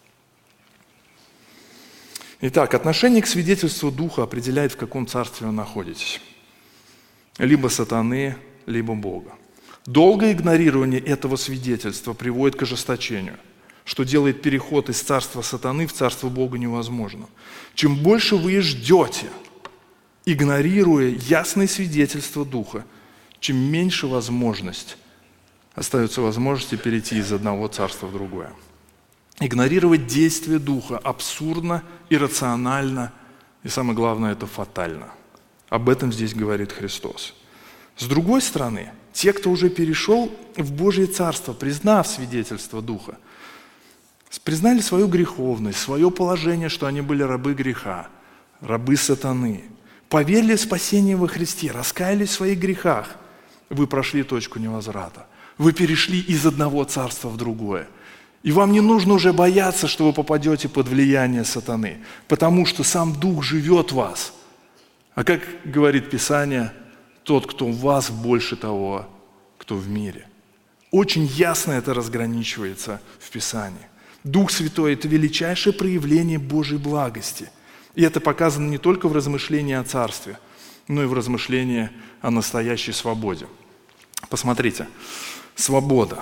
Итак, отношение к свидетельству Духа определяет, в каком царстве вы находитесь. Либо сатаны, либо Бога. Долгое игнорирование этого свидетельства приводит к ожесточению, что делает переход из царства сатаны в царство Бога невозможным. Чем больше вы ждете, игнорируя ясное свидетельство Духа, чем меньше возможность остается возможности перейти из одного царства в другое. Игнорировать действие Духа абсурдно, иррационально и, самое главное, это фатально. Об этом здесь говорит Христос. С другой стороны, те, кто уже перешел в Божье Царство, признав свидетельство Духа, признали свою греховность, свое положение, что они были рабы греха, рабы сатаны, поверили в спасение во Христе, раскаялись в своих грехах, вы прошли точку невозврата. Вы перешли из одного царства в другое. И вам не нужно уже бояться, что вы попадете под влияние сатаны, потому что сам Дух живет в вас. А как говорит Писание, тот, кто в вас, больше того, кто в мире. Очень ясно это разграничивается в Писании. Дух Святой – это величайшее проявление Божьей благости. И это показано не только в размышлении о Царстве, но и в размышлении о настоящей свободе. Посмотрите. Свобода.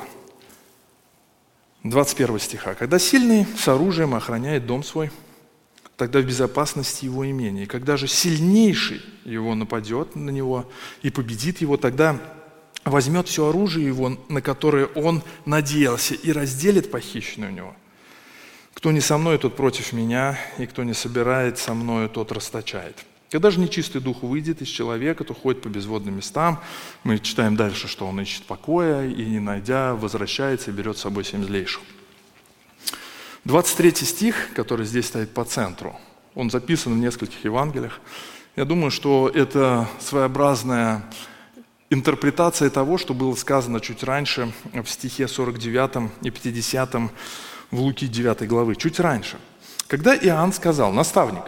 двадцать первого стиха. «Когда сильный с оружием охраняет дом свой, тогда в безопасности его имения. И когда же сильнейший его нападет на него и победит его, тогда возьмет все оружие его, на которое он надеялся, и разделит похищенное у него. Кто не со мной, тот против меня, и кто не собирает со мною, тот расточает. Когда же нечистый дух выйдет из человека, то ходит по безводным местам». Мы читаем дальше, что он ищет покоя, и, не найдя, возвращается и берет с собой семь злейших. двадцать третий стих, который здесь стоит по центру, он записан в нескольких Евангелиях. Я думаю, что это своеобразная интерпретация того, что было сказано чуть раньше в стихе сорок девятом и пятидесятом в Луки девятой главы. Чуть раньше. Когда Иоанн сказал: «Наставник,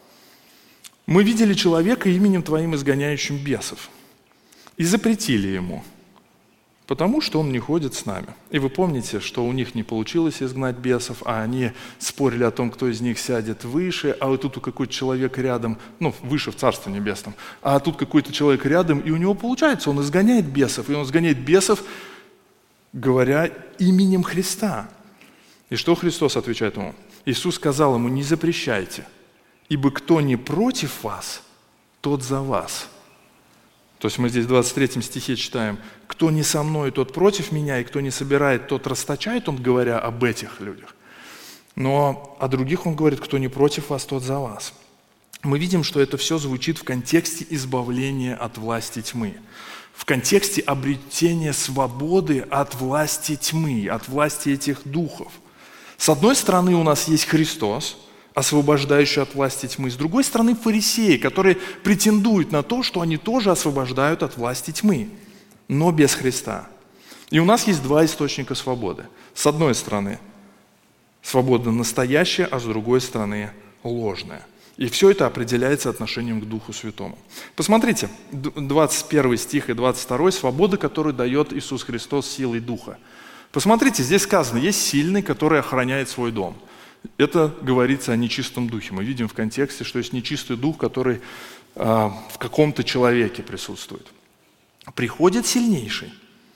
мы видели человека именем Твоим изгоняющим бесов, и запретили ему, Потому что Он не ходит с нами. И вы помните, что у них не получилось изгнать бесов, а они спорили о том, кто из них сядет выше, а вот тут у какой-то человек рядом, ну, выше в Царстве Небесном, а тут какой-то человек рядом, и у него получается, он изгоняет бесов, и он изгоняет бесов, говоря именем Христа. И что Христос отвечает ему? Иисус сказал ему: не запрещайте, ибо кто не против вас, тот за вас. То есть мы здесь в двадцать третьем стихе читаем: кто не со мной, тот против меня, и кто не собирает, тот расточает, он говоря об этих людях. Но о других он говорит: кто не против вас, тот за вас. Мы видим, что это все звучит в контексте избавления от власти тьмы, в контексте обретения свободы от власти тьмы, от власти этих духов. С одной стороны, у нас есть Христос, освобождающий от власти тьмы. С другой стороны, фарисеи, которые претендуют на то, что они тоже освобождают от власти тьмы, но без Христа. И у нас есть два источника свободы. С одной стороны, свобода настоящая, а с другой стороны, ложная. И все это определяется отношением к Духу Святому. Посмотрите, двадцать первый стих и двадцать второй, свобода, которую дает Иисус Христос силой Духа. Посмотрите, здесь сказано: есть сильный, который охраняет свой дом. Это говорится о нечистом духе. Мы видим в контексте, что есть нечистый дух, который э, в каком-то человеке присутствует. Приходит сильнейший.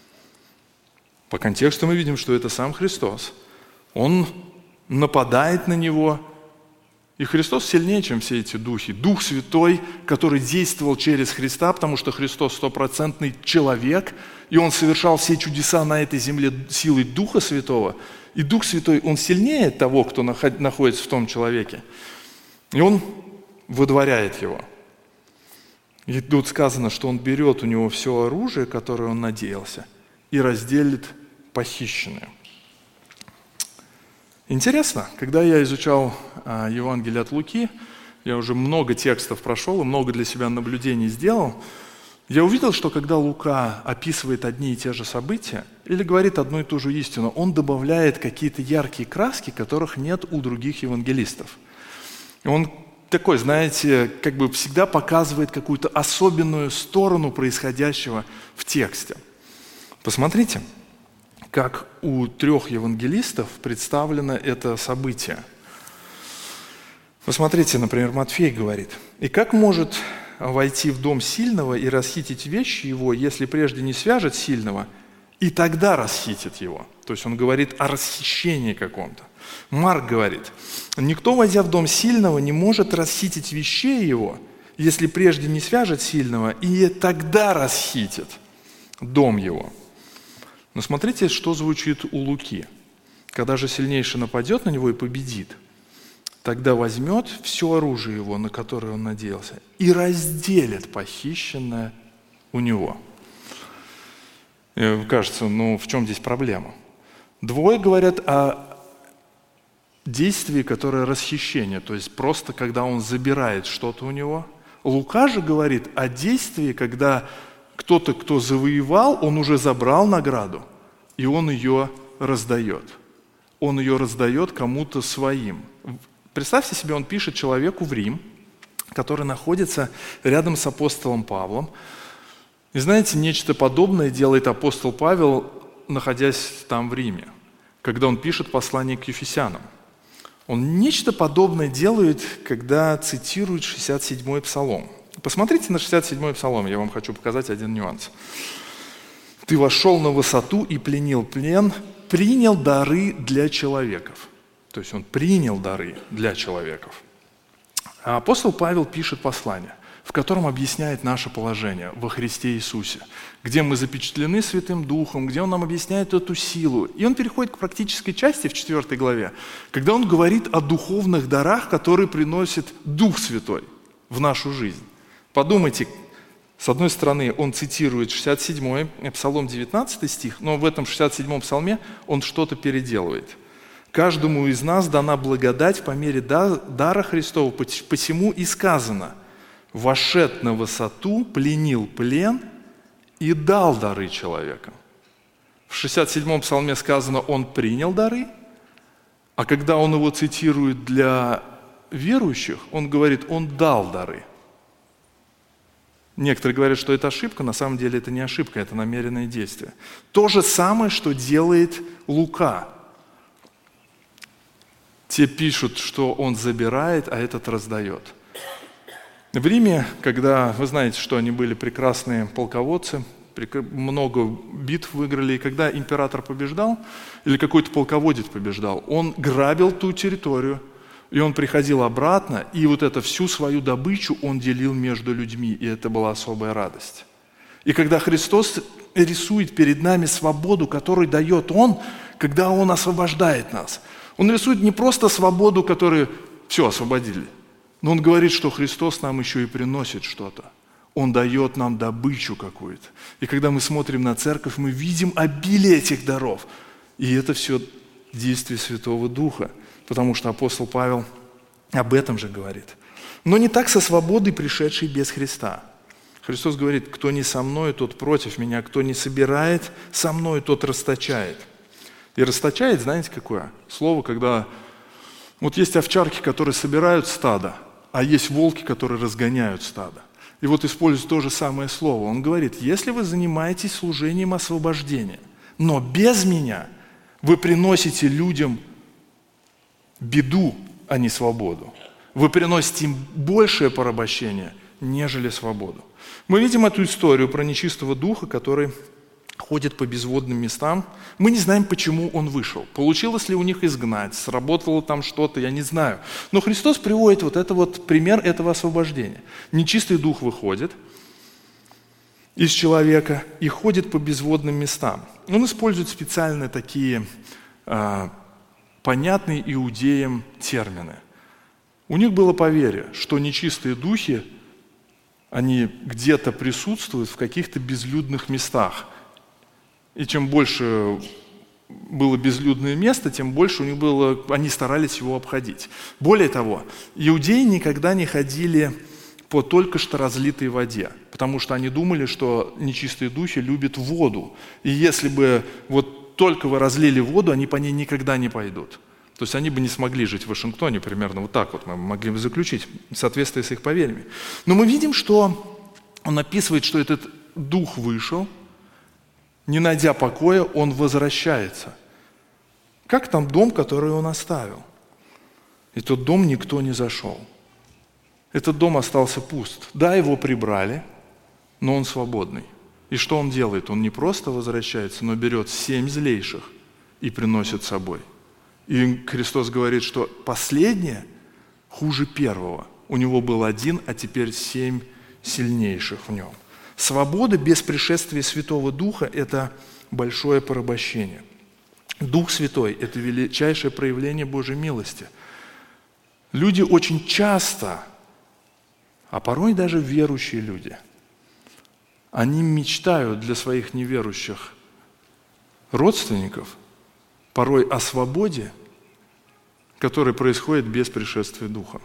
По контексту мы видим, что это сам Христос. Он нападает на него. И Христос сильнее, чем все эти духи. Дух Святой, который действовал через Христа, потому что Христос стопроцентный человек, и Он совершал все чудеса на этой земле силой Духа Святого. И Дух Святой, Он сильнее того, кто находится в том человеке. И Он выдворяет его. И тут сказано, что Он берет у него все оружие, которое он надеялся, и разделит похищенное. Интересно, когда я изучал а, Евангелие от Луки, я уже много текстов прошел и много для себя наблюдений сделал, я увидел, что когда Лука описывает одни и те же события или говорит одну и ту же истину, он добавляет какие-то яркие краски, которых нет у других евангелистов. И он такой, знаете, как бы всегда показывает какую-то особенную сторону происходящего в тексте. Посмотрите, как у трех евангелистов представлено это событие. Посмотрите, например, Матфей говорит: «И как может войти в дом сильного и расхитить вещи его, если прежде не свяжет сильного, и тогда расхитит его?» То есть он говорит о расхищении каком-то. Марк говорит: «Никто, войдя в дом сильного, не может расхитить вещей его, если прежде не свяжет сильного, и тогда расхитит дом его». Но смотрите, что звучит у Луки. «Когда же сильнейший нападет на него и победит, тогда возьмет все оружие его, на которое он надеялся, и разделит похищенное у него». И кажется, ну в чем здесь проблема? Двое говорят о действии, которое расхищение, то есть просто когда он забирает что-то у него. Лука же говорит о действии, когда кто-то, кто завоевал, он уже забрал награду, и он ее раздает. Он ее раздает кому-то своим. Представьте себе, он пишет человеку в Рим, который находится рядом с апостолом Павлом. И знаете, нечто подобное делает апостол Павел, находясь там в Риме, когда он пишет послание к Ефесянам. Он нечто подобное делает, когда цитирует шестьдесят седьмой псалом. Посмотрите на шестьдесят седьмой псалом, я вам хочу показать один нюанс. «Ты вошел на высоту и пленил плен, принял дары для человеков». То есть он принял дары для человеков. А апостол Павел пишет послание, в котором объясняет наше положение во Христе Иисусе, где мы запечатлены Святым Духом, где он нам объясняет эту силу. И он переходит к практической части в четвертой главе, когда он говорит о духовных дарах, которые приносит Дух Святой в нашу жизнь. Подумайте, с одной стороны, он цитирует шестьдесят седьмой, Псалом девятнадцатый стих, но в этом шестьдесят седьмом псалме он что-то переделывает. «Каждому из нас дана благодать по мере дара Христова, посему и сказано: вошед на высоту, пленил плен и дал дары человекам». В шестьдесят седьмом псалме сказано: он принял дары, а когда он его цитирует для верующих, он говорит: он дал дары. Некоторые говорят, что это ошибка, на самом деле это не ошибка, это намеренное действие. То же самое, что делает Лука. Те пишут, что он забирает, а этот раздает. В Риме, когда, вы знаете, что они были прекрасные полководцы, много битв выиграли, и когда император побеждал, или какой-то полководец побеждал, он грабил ту территорию, и он приходил обратно, и вот эту всю свою добычу он делил между людьми, и это была особая радость. И когда Христос рисует перед нами свободу, которую дает Он, когда Он освобождает нас, Он рисует не просто свободу, которую все освободили, но Он говорит, что Христос нам еще и приносит что-то. Он дает нам добычу какую-то. И когда мы смотрим на церковь, мы видим обилие этих даров. И это все действие Святого Духа, потому что апостол Павел об этом же говорит. Но не так со свободой, пришедшей без Христа. Христос говорит: кто не со мной, тот против меня, кто не собирает со мной, тот расточает. И расточает, знаете, какое слово, когда вот есть овчарки, которые собирают стадо, а есть волки, которые разгоняют стадо. И вот использует то же самое слово. Он говорит: если вы занимаетесь служением освобождения, но без меня вы приносите людям беду, а не свободу. Вы приносите им большее порабощение, нежели свободу. Мы видим эту историю про нечистого духа, который ходит по безводным местам. Мы не знаем, почему он вышел. Получилось ли у них изгнать, сработало там что-то, я не знаю. Но Христос приводит вот это вот пример этого освобождения. Нечистый дух выходит из человека и ходит по безводным местам. Он использует специально такие а, понятные иудеям термины. У них было поверье, что нечистые духи, они где-то присутствуют в каких-то безлюдных местах. И чем больше было безлюдное место, тем больше у них было, они старались его обходить. Более того, иудеи никогда не ходили по только что разлитой воде, потому что они думали, что нечистые духи любят воду. И если бы вот только вы разлили воду, они по ней никогда не пойдут. То есть они бы не смогли жить в Вашингтоне, примерно вот так вот мы могли бы заключить, в соответствии с их поверьями. Но мы видим, что он описывает, что этот дух вышел, не найдя покоя, он возвращается. Как там дом, который он оставил? И тот дом никто не зашел. Этот дом остался пуст. Да, его прибрали, но он свободный. И что он делает? Он не просто возвращается, но берет семь злейших и приносит с собой. И Христос говорит, что последнее хуже первого. У него был один, а теперь семь сильнейших в нем. Свобода без пришествия Святого Духа – это большое порабощение. Дух Святой – это величайшее проявление Божьей милости. Люди очень часто, а порой даже верующие люди, они мечтают для своих неверующих родственников порой о свободе, которая происходит без пришествия Духа.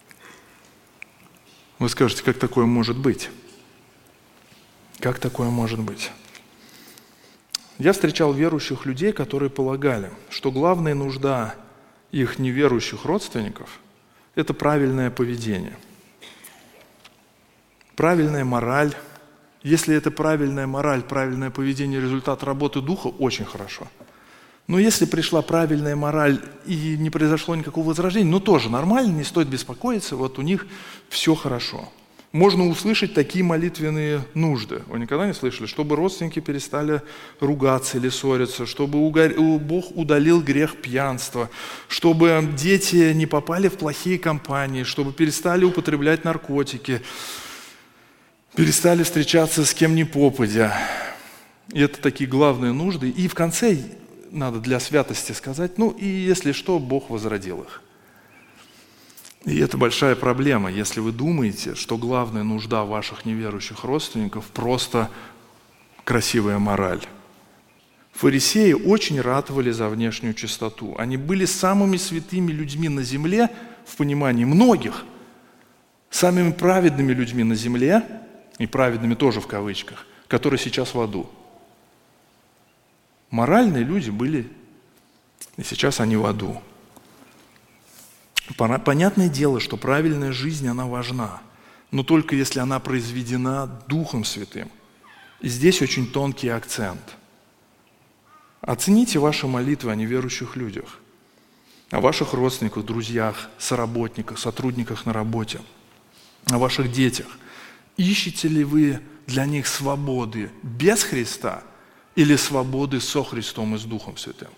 Вы скажете, как такое может быть? Как такое может быть? Я встречал верующих людей, которые полагали, что главная нужда их неверующих родственников – это правильное поведение, правильная мораль. Если это правильная мораль, правильное поведение – результат работы Духа, очень хорошо. Но если пришла правильная мораль и не произошло никакого возрождения, ну тоже нормально, не стоит беспокоиться, вот у них все хорошо. Можно услышать такие молитвенные нужды. Вы никогда не слышали? Чтобы родственники перестали ругаться или ссориться, чтобы Бог удалил грех пьянства, чтобы дети не попали в плохие компании, чтобы перестали употреблять наркотики, перестали встречаться с кем ни попадя. И это такие главные нужды. И в конце надо для святости сказать, ну и если что, Бог возродил их. И это большая проблема, если вы думаете, что главная нужда ваших неверующих родственников просто красивая мораль. Фарисеи очень ратовали за внешнюю чистоту. Они были самыми святыми людьми на земле, в понимании многих, самыми праведными людьми на земле, и праведными тоже в кавычках, которые сейчас в аду. Моральные люди были, и сейчас они в аду. Понятное дело, что правильная жизнь, она важна. но только если она произведена Духом Святым. И здесь очень тонкий акцент. Оцените ваши молитвы о неверующих людях, о ваших родственниках, друзьях, соработниках, сотрудниках на работе, о ваших детях. Ищете ли вы для них свободы без Христа или свободы со Христом и с Духом Святым?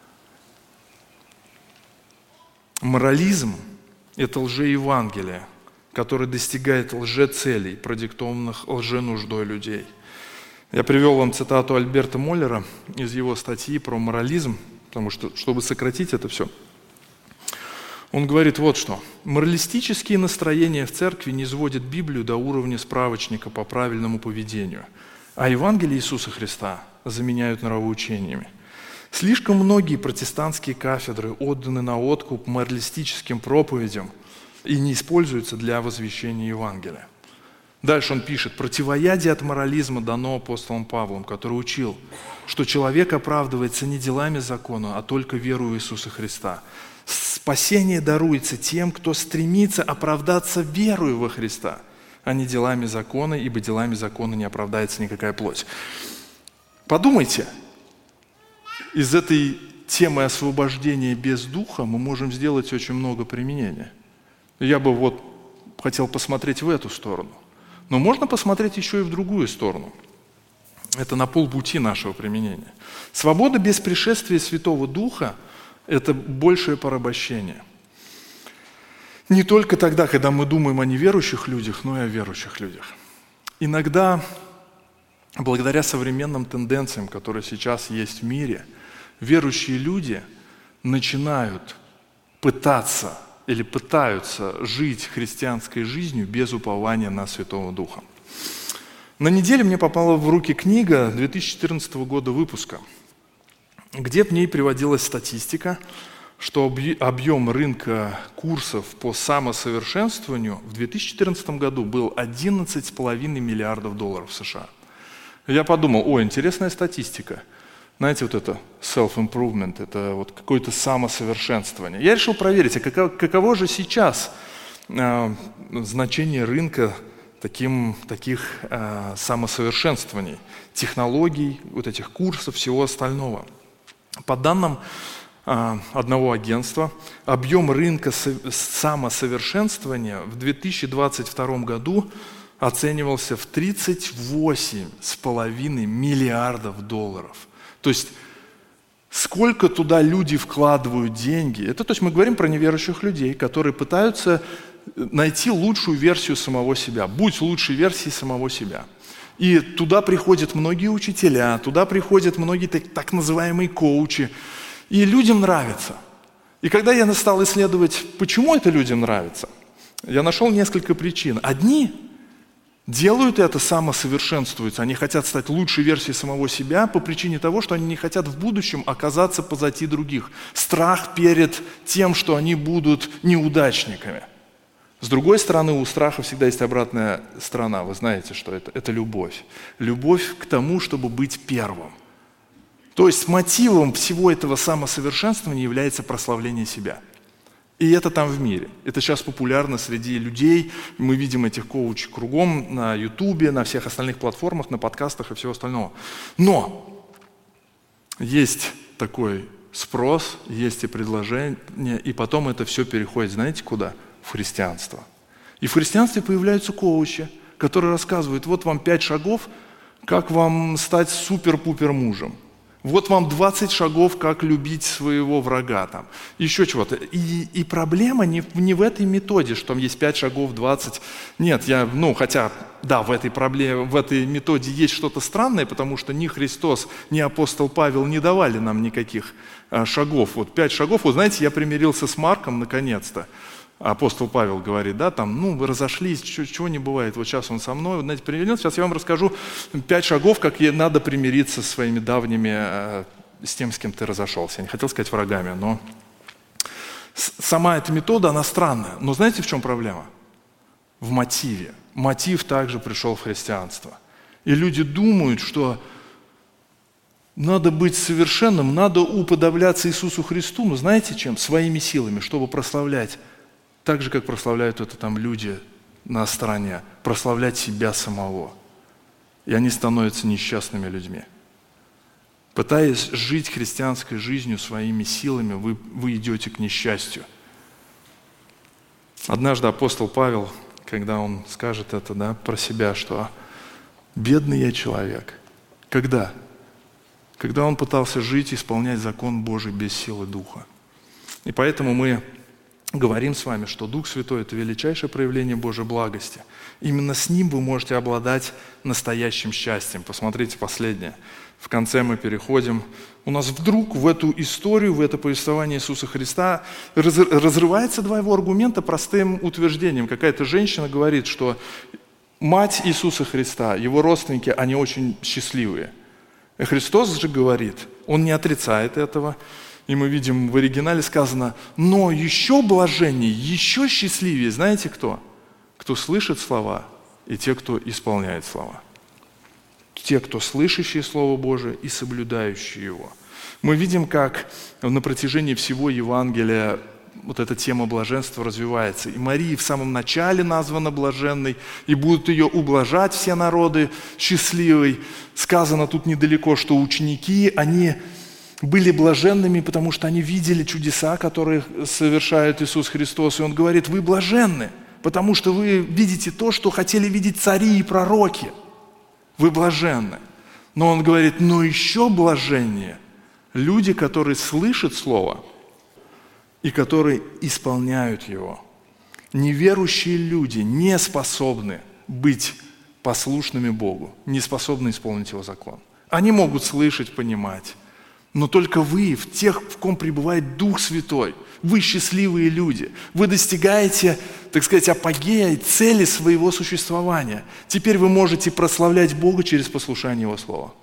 Морализм – это лжеевангелие, которое достигает лжецелей, продиктованных лженуждой людей. Я привел вам цитату Альберта Моллера из его статьи про морализм, потому что, чтобы сократить это все, он говорит вот что. Моралистические настроения в церкви не сводят Библию до уровня справочника по правильному поведению, а Евангелие Иисуса Христа заменяют нравоучениями. Слишком многие протестантские кафедры отданы на откуп моралистическим проповедям и не используются для возвещения Евангелия. Дальше он пишет, противоядие от морализма дано апостолом Павлом, который учил, что человек оправдывается не делами закона, а только верою в Иисуса Христа. Спасение даруется тем, кто стремится оправдаться верою во Христа, а не делами закона, ибо делами закона не оправдается никакая плоть. Подумайте, из этой темы освобождения без духа мы можем сделать очень много применения. Я бы вот хотел посмотреть в эту сторону. Но можно посмотреть еще и в другую сторону. Это на полпути нашего применения. Свобода без пришествия Святого Духа – это большее порабощение. Не только тогда, когда мы думаем о неверующих людях, но и о верующих людях. Иногда, благодаря современным тенденциям, которые сейчас есть в мире, верующие люди начинают пытаться или пытаются жить христианской жизнью без упования на Святого Духа. На неделе мне попала в руки книга две тысячи четырнадцатого года выпуска, где в ней приводилась статистика, что объем рынка курсов по самосовершенствованию в две тысячи четырнадцатом году был одиннадцать целых пять десятых миллиардов долларов США. Я подумал, о, интересная статистика. Знаете, вот это self-improvement, это вот какое-то самосовершенствование. Я решил проверить, а каково, каково же сейчас э, значение рынка таким, таких э, самосовершенствований, технологий, вот этих курсов, всего остального. По данным э, одного агентства, объем рынка самосовершенствования в две тысячи двадцать втором году оценивался в тридцать восемь целых пять десятых миллиардов долларов. То есть, сколько туда люди вкладывают деньги. Это, то есть мы говорим про неверующих людей, которые пытаются найти лучшую версию самого себя. Будь лучшей версией самого себя. И туда приходят многие учителя, туда приходят многие так, так называемые коучи. И людям нравится. И когда я стал исследовать, почему это людям нравится, я нашел несколько причин. Одни делают это, самосовершенствуются. Они хотят стать лучшей версией самого себя по причине того, что они не хотят в будущем оказаться позади других. Страх перед тем, что они будут неудачниками. С другой стороны, у страха всегда есть обратная сторона. Вы знаете, что это? Это любовь. Любовь к тому, чтобы быть первым. То есть мотивом всего этого самосовершенствования является прославление себя. И это там в мире. Это сейчас популярно среди людей. Мы видим этих коучей кругом на Ютубе, на всех остальных платформах, на подкастах и всего остального. Но есть такой спрос, есть и предложение, и потом это все переходит, знаете, куда? В христианство. И в христианстве появляются коучи, которые рассказывают, вот вам пять шагов, как вам стать супер-пупер мужем. Вот вам двадцать шагов, как любить своего врага. Там. Еще чего-то. И, и проблема не, не в этой методе, что там есть пять шагов, двадцать. Нет, я, ну, хотя, да, в этой проблеме, в этой методе есть что-то странное, потому что ни Христос, ни апостол Павел не давали нам никаких а, шагов. Вот пять шагов. Вот знаете, я примирился с Марком наконец-то. Апостол Павел говорит, да, там, ну, вы разошлись, чего не бывает, вот сейчас он со мной, вот, знаете, примирился, сейчас я вам расскажу пять шагов, как надо примириться со своими давними, э, с тем, с кем ты разошелся. Я не хотел сказать врагами, но сама эта метода, она странная. Но знаете, в чем проблема? В мотиве. Мотив также пришел в христианство. И люди думают, что надо быть совершенным, надо уподобляться Иисусу Христу, но знаете чем? Своими силами, чтобы прославлять. Так же, как прославляют это там люди на стороне, прославлять себя самого. И они становятся несчастными людьми. Пытаясь жить христианской жизнью своими силами, вы, вы идете к несчастью. Однажды апостол Павел, когда он скажет это, да, про себя, что «бедный я человек». Когда? Когда он пытался жить и исполнять закон Божий без силы Духа. И поэтому мы говорим с вами, что Дух Святой – это величайшее проявление Божьей благости. Именно с Ним вы можете обладать настоящим счастьем. Посмотрите последнее. В конце мы переходим. У нас вдруг в эту историю, в это повествование Иисуса Христа разрывается два его аргумента простым утверждением. Какая-то женщина говорит, что мать Иисуса Христа, его родственники, они очень счастливые. И Христос же говорит, Он не отрицает этого. И мы видим, в оригинале сказано, но еще блаженнее, еще счастливее, знаете кто? Кто слышит слова и те, кто исполняет слова. Те, кто слышащие Слово Божие и соблюдающие его. Мы видим, как на протяжении всего Евангелия вот эта тема блаженства развивается. И Мария в самом начале названа блаженной, и будут ее ублажать все народы счастливой. Сказано тут недалеко, что ученики, они были блаженными, потому что они видели чудеса, которые совершает Иисус Христос. И Он говорит, вы блаженны, потому что вы видите то, что хотели видеть цари и пророки. Вы блаженны. Но Он говорит, но еще блаженнее люди, которые слышат Слово и которые исполняют его. Неверующие люди не способны быть послушными Богу, не способны исполнить Его закон. Они могут слышать, понимать, но только вы, в тех, в ком пребывает Дух Святой, вы счастливые люди. Вы достигаете, так сказать, апогея и цели своего существования. Теперь вы можете прославлять Бога через послушание Его Слова.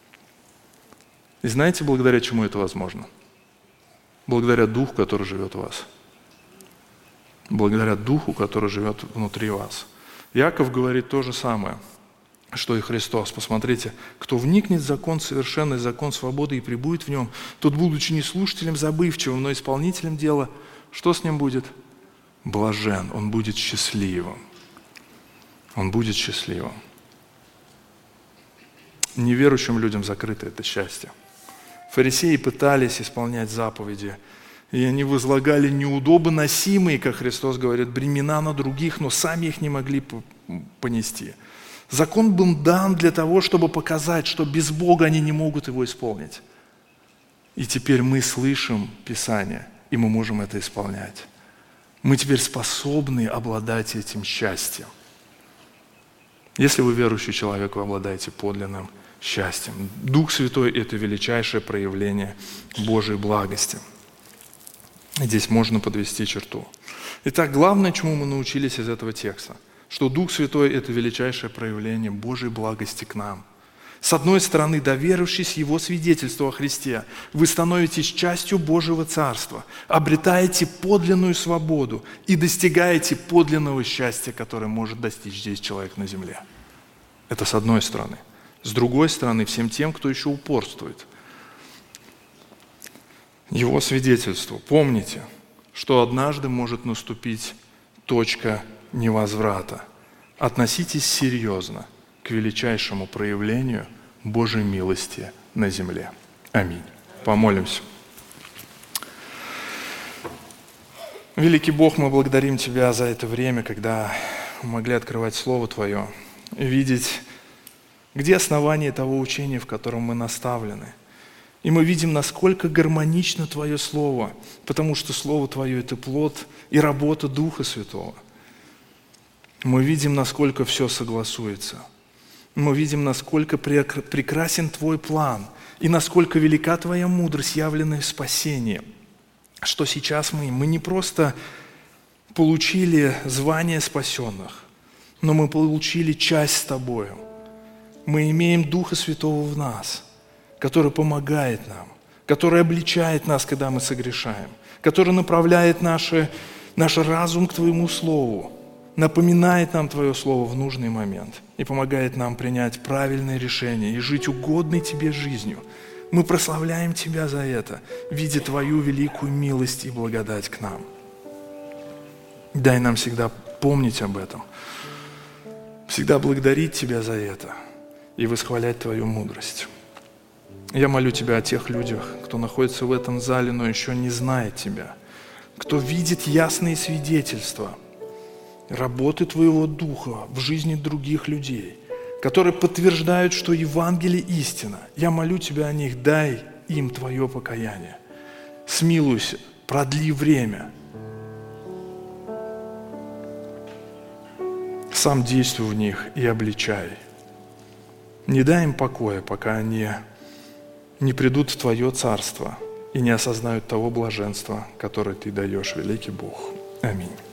И знаете, благодаря чему это возможно? Благодаря Духу, который живет в вас. Благодаря Духу, который живет внутри вас. Иаков говорит то же самое, что и Христос. Посмотрите, кто вникнет в закон совершенный, закон свободы и пребудет в нем, тот, будучи не слушателем забывчивым, но исполнителем дела, что с ним будет? Блажен, он будет счастливым. Он будет счастливым. Неверующим людям закрыто это счастье. Фарисеи пытались исполнять заповеди, и они возлагали неудобоносимые, как Христос говорит, бремена на других, но сами их не могли понести. Закон был дан для того, чтобы показать, что без Бога они не могут его исполнить. И теперь мы слышим Писание, и мы можем это исполнять. Мы теперь способны обладать этим счастьем. Если вы верующий человек, вы обладаете подлинным счастьем. Дух Святой – это величайшее проявление Божьей благости. Здесь можно подвести черту. Итак, главное, чему мы научились из этого текста – что Дух Святой – это величайшее проявление Божьей благости к нам. С одной стороны, доверившись Его свидетельству о Христе, вы становитесь частью Божьего Царства, обретаете подлинную свободу и достигаете подлинного счастья, которое может достичь здесь человек на земле. Это с одной стороны. С другой стороны, всем тем, кто еще упорствует. Его свидетельство. Помните, что однажды может наступить точка невозврата. Относитесь серьезно к величайшему проявлению Божьей милости на земле. Аминь. Помолимся. Великий Бог, мы благодарим Тебя за это время, когда мы могли открывать Слово Твое, видеть, где основание того учения, в котором мы наставлены. И мы видим, насколько гармонично Твое Слово, потому что Слово Твое – это плод и работа Духа Святого. Мы видим, насколько все согласуется. Мы видим, насколько прекрасен Твой план и насколько велика Твоя мудрость, явленная в спасении. Что сейчас мы, мы не просто получили звание спасенных, но мы получили часть с Тобою. Мы имеем Духа Святого в нас, который помогает нам, который обличает нас, когда мы согрешаем, который направляет наши, наш разум к Твоему Слову, напоминает нам Твое Слово в нужный момент и помогает нам принять правильное решение и жить угодной Тебе жизнью. Мы прославляем Тебя за это, видя Твою великую милость и благодать к нам. Дай нам всегда помнить об этом, всегда благодарить Тебя за это и восхвалять Твою мудрость. Я молю Тебя о тех людях, кто находится в этом зале, но еще не знает Тебя, кто видит ясные свидетельства работы Твоего Духа в жизни других людей, которые подтверждают, что Евангелие истина. Я молю Тебя о них, дай им Твое покаяние. Смилуйся, продли время. Сам действуй в них и обличай. Не дай им покоя, пока они не придут в Твое царство и не осознают того блаженства, которое Ты даешь, великий Бог. Аминь.